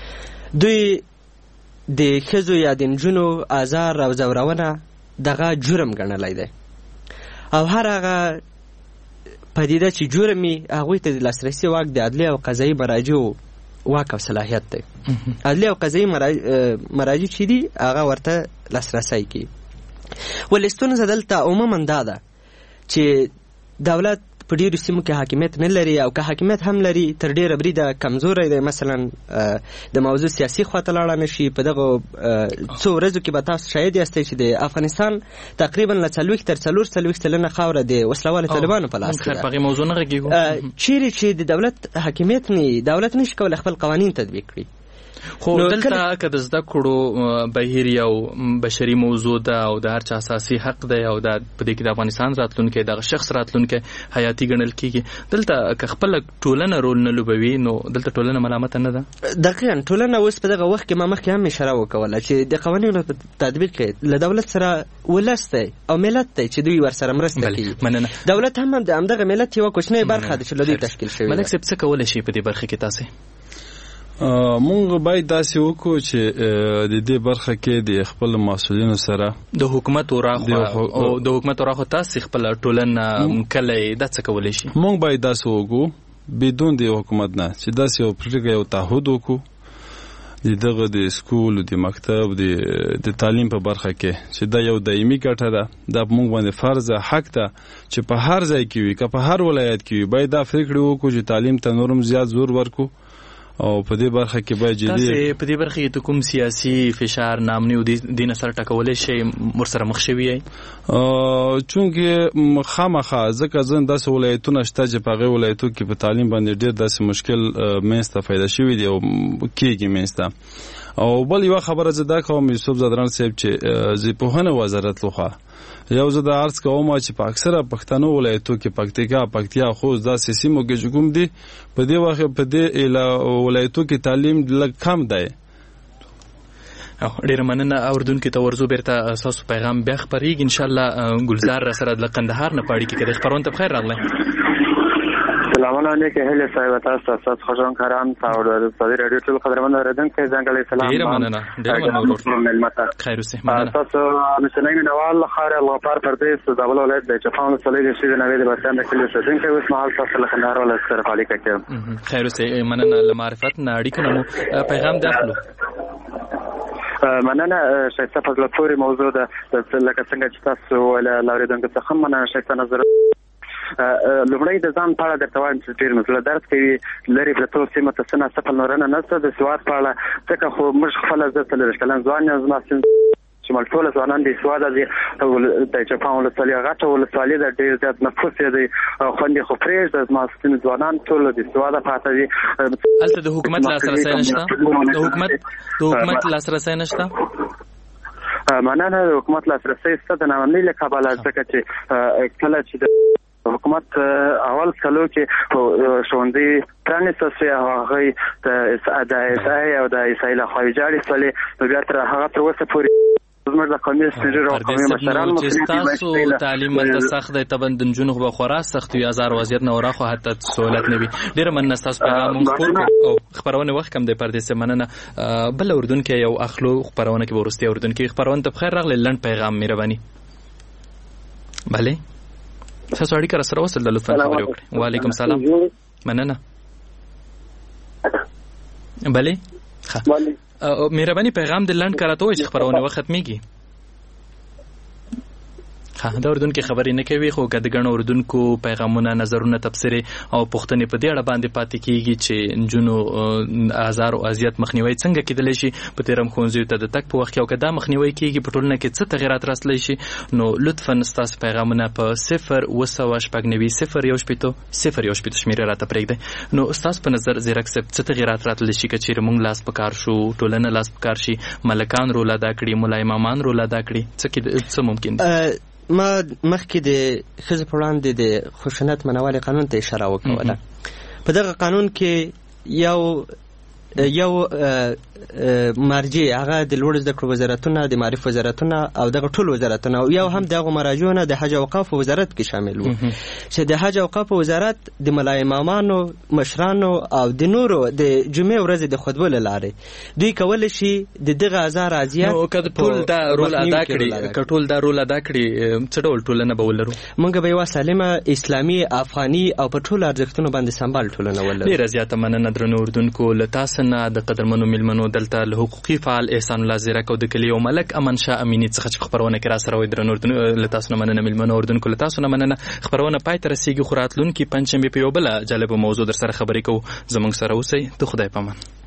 دوی د ښځو یا د نجونو ازار او ځورونه دغه جرم ګڼلی دی او هر هغه پدیده چې جرم وي هغوی ته د لاسرسي واک د عدلي او قضایي مراجعو واک او صلاحیت دی. عدلي او قضایي مراجع چې دي هغه ورته لاسرسی کوي. ولې ستونزه دلته عموما دا ده چې دولت په ډیرو سیمو کې حاکمیت نه لري او که حاکمیت هم لري تر ډیره بریده کمزوری دی. مثلا د موضوع سیاسي خواته لاړه نشي. په دغه څو ورځو کې به تاسو شاهد یاستئ چې د افغانستان تقریبا له څلوېښت تر څلور څلوېښت سلنه خاوره د وسله طالبانو په لاس کې ده. په هغې موضوع نه غږېږو. چیرې چې د دولت حاکمیت نه دولت نشي کولی خپل قوانین تطبیق کړي. خو دلته که د زده کړو بهیر یو بشري موضوع ده او د هر چا اساسي حق دی او د په دې کې د افغانستان راتلونکی دغه شخص راتلونکی حیاتي ګڼل کېږي. دلته که خپله ټولنه رول نه لوبوي نو دلته ټولنه ملامته نه ده. دقیقاً ټولنه اوس په دغه وخت کې ما مخکې هم اشاره وکوله چې د قوانینو په تطبیق کې له دولت سره ولس دی او ملت دی چې دوی ورسره مرسته کوي. دولت هم د همدغه ملت یوه کوچنۍ برخه ده چې له دوی تشکیل شوې ده. ملک صاحب څه کولی شي په دې برخه کې تاسې؟ مونږ باید داسې وکړو چې د دې برخه کې د خپل مسؤلینو سره د حکومت وراخوا او د حکومت وراخوا تاسې خپل ټولنه کلی دا څه کولی شي؟ مونږ باید داسې وکړو بدون د حکومت نه چې داسې یو پرېکړه یو تعهد وکړو د دغه د سکول د مکتب د تعلیم په برخه کې چې دا یو دایمي ګټه ده. دا مونږ باندې فرض حق ده چې په هر ځای کې وي که په هر ولایت کې وي باید دا پرېکړې وکړو چې تعلیم ته نورم زیات زور ورکړو او په دې برخه کې باید جدي تاسې په دې برخه کې ته کوم سیاسي فشار نامني او دې نه سره ټکولی شئ ورسره مخ شوي یئ؟ چونکې خامخا ځکه ځین داسې ولایتونه شته چې په هغې ولایتو کې په تعلیم باندې ډېر داسې مشکل منځته پیدا شوي دي او کېږي منځته. او بل یوه خبره زه دا کوم یوسف زدران صاحب چې ژبپوهنې وزارت لخوا یو زه دا عرض کوم چې په اکثره پښتنو ولایتو کې پکتیکا پکتیا خوست داسې سیمو کې چې کوم دي په دې وخت په دې ولایتو کې تعلیم لږ کم دی. ډېره مننه. اورېدونکو ته ورځو بیرته ستاسو پیغام بیا خپرېږي انشاءالله. ګلزار را سره د قندهار نه په اړیکې کې دی. خپرونه ته بخیر راغلی. سلامونه علیکم هله صاحب تاسو تاسو خوشحال کاران او د صدر رادیو ټول قدرمن اوریدونکو ځانګړي سلام. ډېره مننه. ډېره مننه. خیر اوسئ. مننه. تاسو مسلمان نوال خار الغفار پردیس د بل ولایت د چپاون صلیبي شي د نوې د بسنده کلی اوسیدونکو اوس مهال تاسو له قندهار ولایت سره فعالیت کوي. خیر اوسئ. مننه. له معرفت نه اړیکه نمو پیغام داخلو. مننه شایسته فضل پورې موضوع ده لکه څنګه چې تاسو ولا لاریدونکو څخه مننه شایسته نظر لومړی د ځان په اړه درته وایم چې ډېر مسله درس کوي لرې پرتو سیمو ته څه ناڅه پلنورنه نشته د سواد په اړه ځکه خو موږ خپله زه څلېرویشت کلن ځوان یم زما چې مال ټوله ځوانان د سواده دي د چپاون ولسوالي غټه ولسوالي ده ډېر زیات نفوس یې دی خوندې خو پرېږده زما ځینې ځوانان ټول د سواده پاته دي. هلته د حکومت لاسرسی نشته؟ د حکومت د حکومت لاسرسی نشته؟ مننه. د حکومت لاسرسی شته د ناامنۍ له کبله ځکه چې کله چې د حکومت اول کلو کې ښوونځي پرانیسته شوې او هغوی د عیسایي او د عیسایي له خوا ویجاړې شولې، نو بیا تر هغه تر اوسه پورې زموږ د قومي سپین ږیرو او قومي مشرانو چې ستاسو تعلیم هلته سخت دی، طبعا د نجونو خو به خورا سخت وي، هزار وضعیت نه وراخوا حتی سهولت نه وي. ډېره مننه ستاسو پیغام مونږ خپور کړو او خپرونې وخت کم دی پردیس مننه. بل اردن کې یو اخلو خپرونه کې به وروستۍ اردن کې خپرونه ته بخیر راغلی. لنډ پیغام مهرباني. بله ستاسو اړیکه راسره وصل ده، لطفا خبرې وکړئ. وعلیکم سلام. مننه. بله ښه مهرباني پیغام د لنډ کراته وایي چې خپرونه وخت ختمېږي. ښه د اردن کې خبرې نه کوي، خو که د ګڼو اردونکو پیغامونه، نظرونه، تبصرې او پوښتنې په دې اړه باندې پاتې کېږي چې نجونو آزار او اذیت مخنیوی څنګه کېدلی شي په تېرم ښوونځیو ته د تګ په وخت کې، او که دا مخنیوی کېږي په ټولنه کې څه تغیرات راتلی شي، نو لطفا ستاسو پیغامونه په صفر اوه سوه شپږ نوي صفر یو شپېته صفر یو شپېته شمېرې راته پرېږدئ. نو ستاسو په نظر زیرک صاحب څه تغیرات راتلی شي که چېرې موږ لاس په کار شو، ټولنه لاس په کار شي، ملکان رول ادا کړي، ملا امامان رول ادا کړي، څه ممکن دي؟ ما مخکې د ښځې په وړاندې د خشونت منولې قانون ته اشاره وکوله. په دغه قانون کې یو یو مرجع هغه د لوړو زده کړو وزارتونه، د معارف وزارتونه او دغه ټول وزارتونه، یو هم دغه مراجعو نه د حج او اوقاف وزارت کې شامل وو چې د حج او اوقاف وزارت د ملا امامانو، مشرانو او د نورو د جمعې ورځې د خطبو له لارې دوی کولی شي د دغه ازار اذیت نو که ټول دا رول ادا کړي که ټول دا رول ادا کړي څه ډول ټولنه به ولرو؟ موږ به یوه سالمه اسلامي، افغاني او په ټولو ارزښتونو باندې سمبال ټولنه ولرو. ډېره زیاته مننه درنو اردونکو له تاسو نه، د قدرمنو میلمنو دلته له حقوقي فعال احسان الله زیرک او د کلي یو ملک امن شاه امیني څخه چې خپرونه کې راسره وي. درنو اردونکو له تاسو نه مننه، میلمنو اردونکو له تاسو نه مننه. خپرونه پای ته رسېږي، خو راتلونکي پنجشنبې په یو بله جالبه موضوع در سره خبرې کوو. زموږ سره اوسئ. د خدای په امان.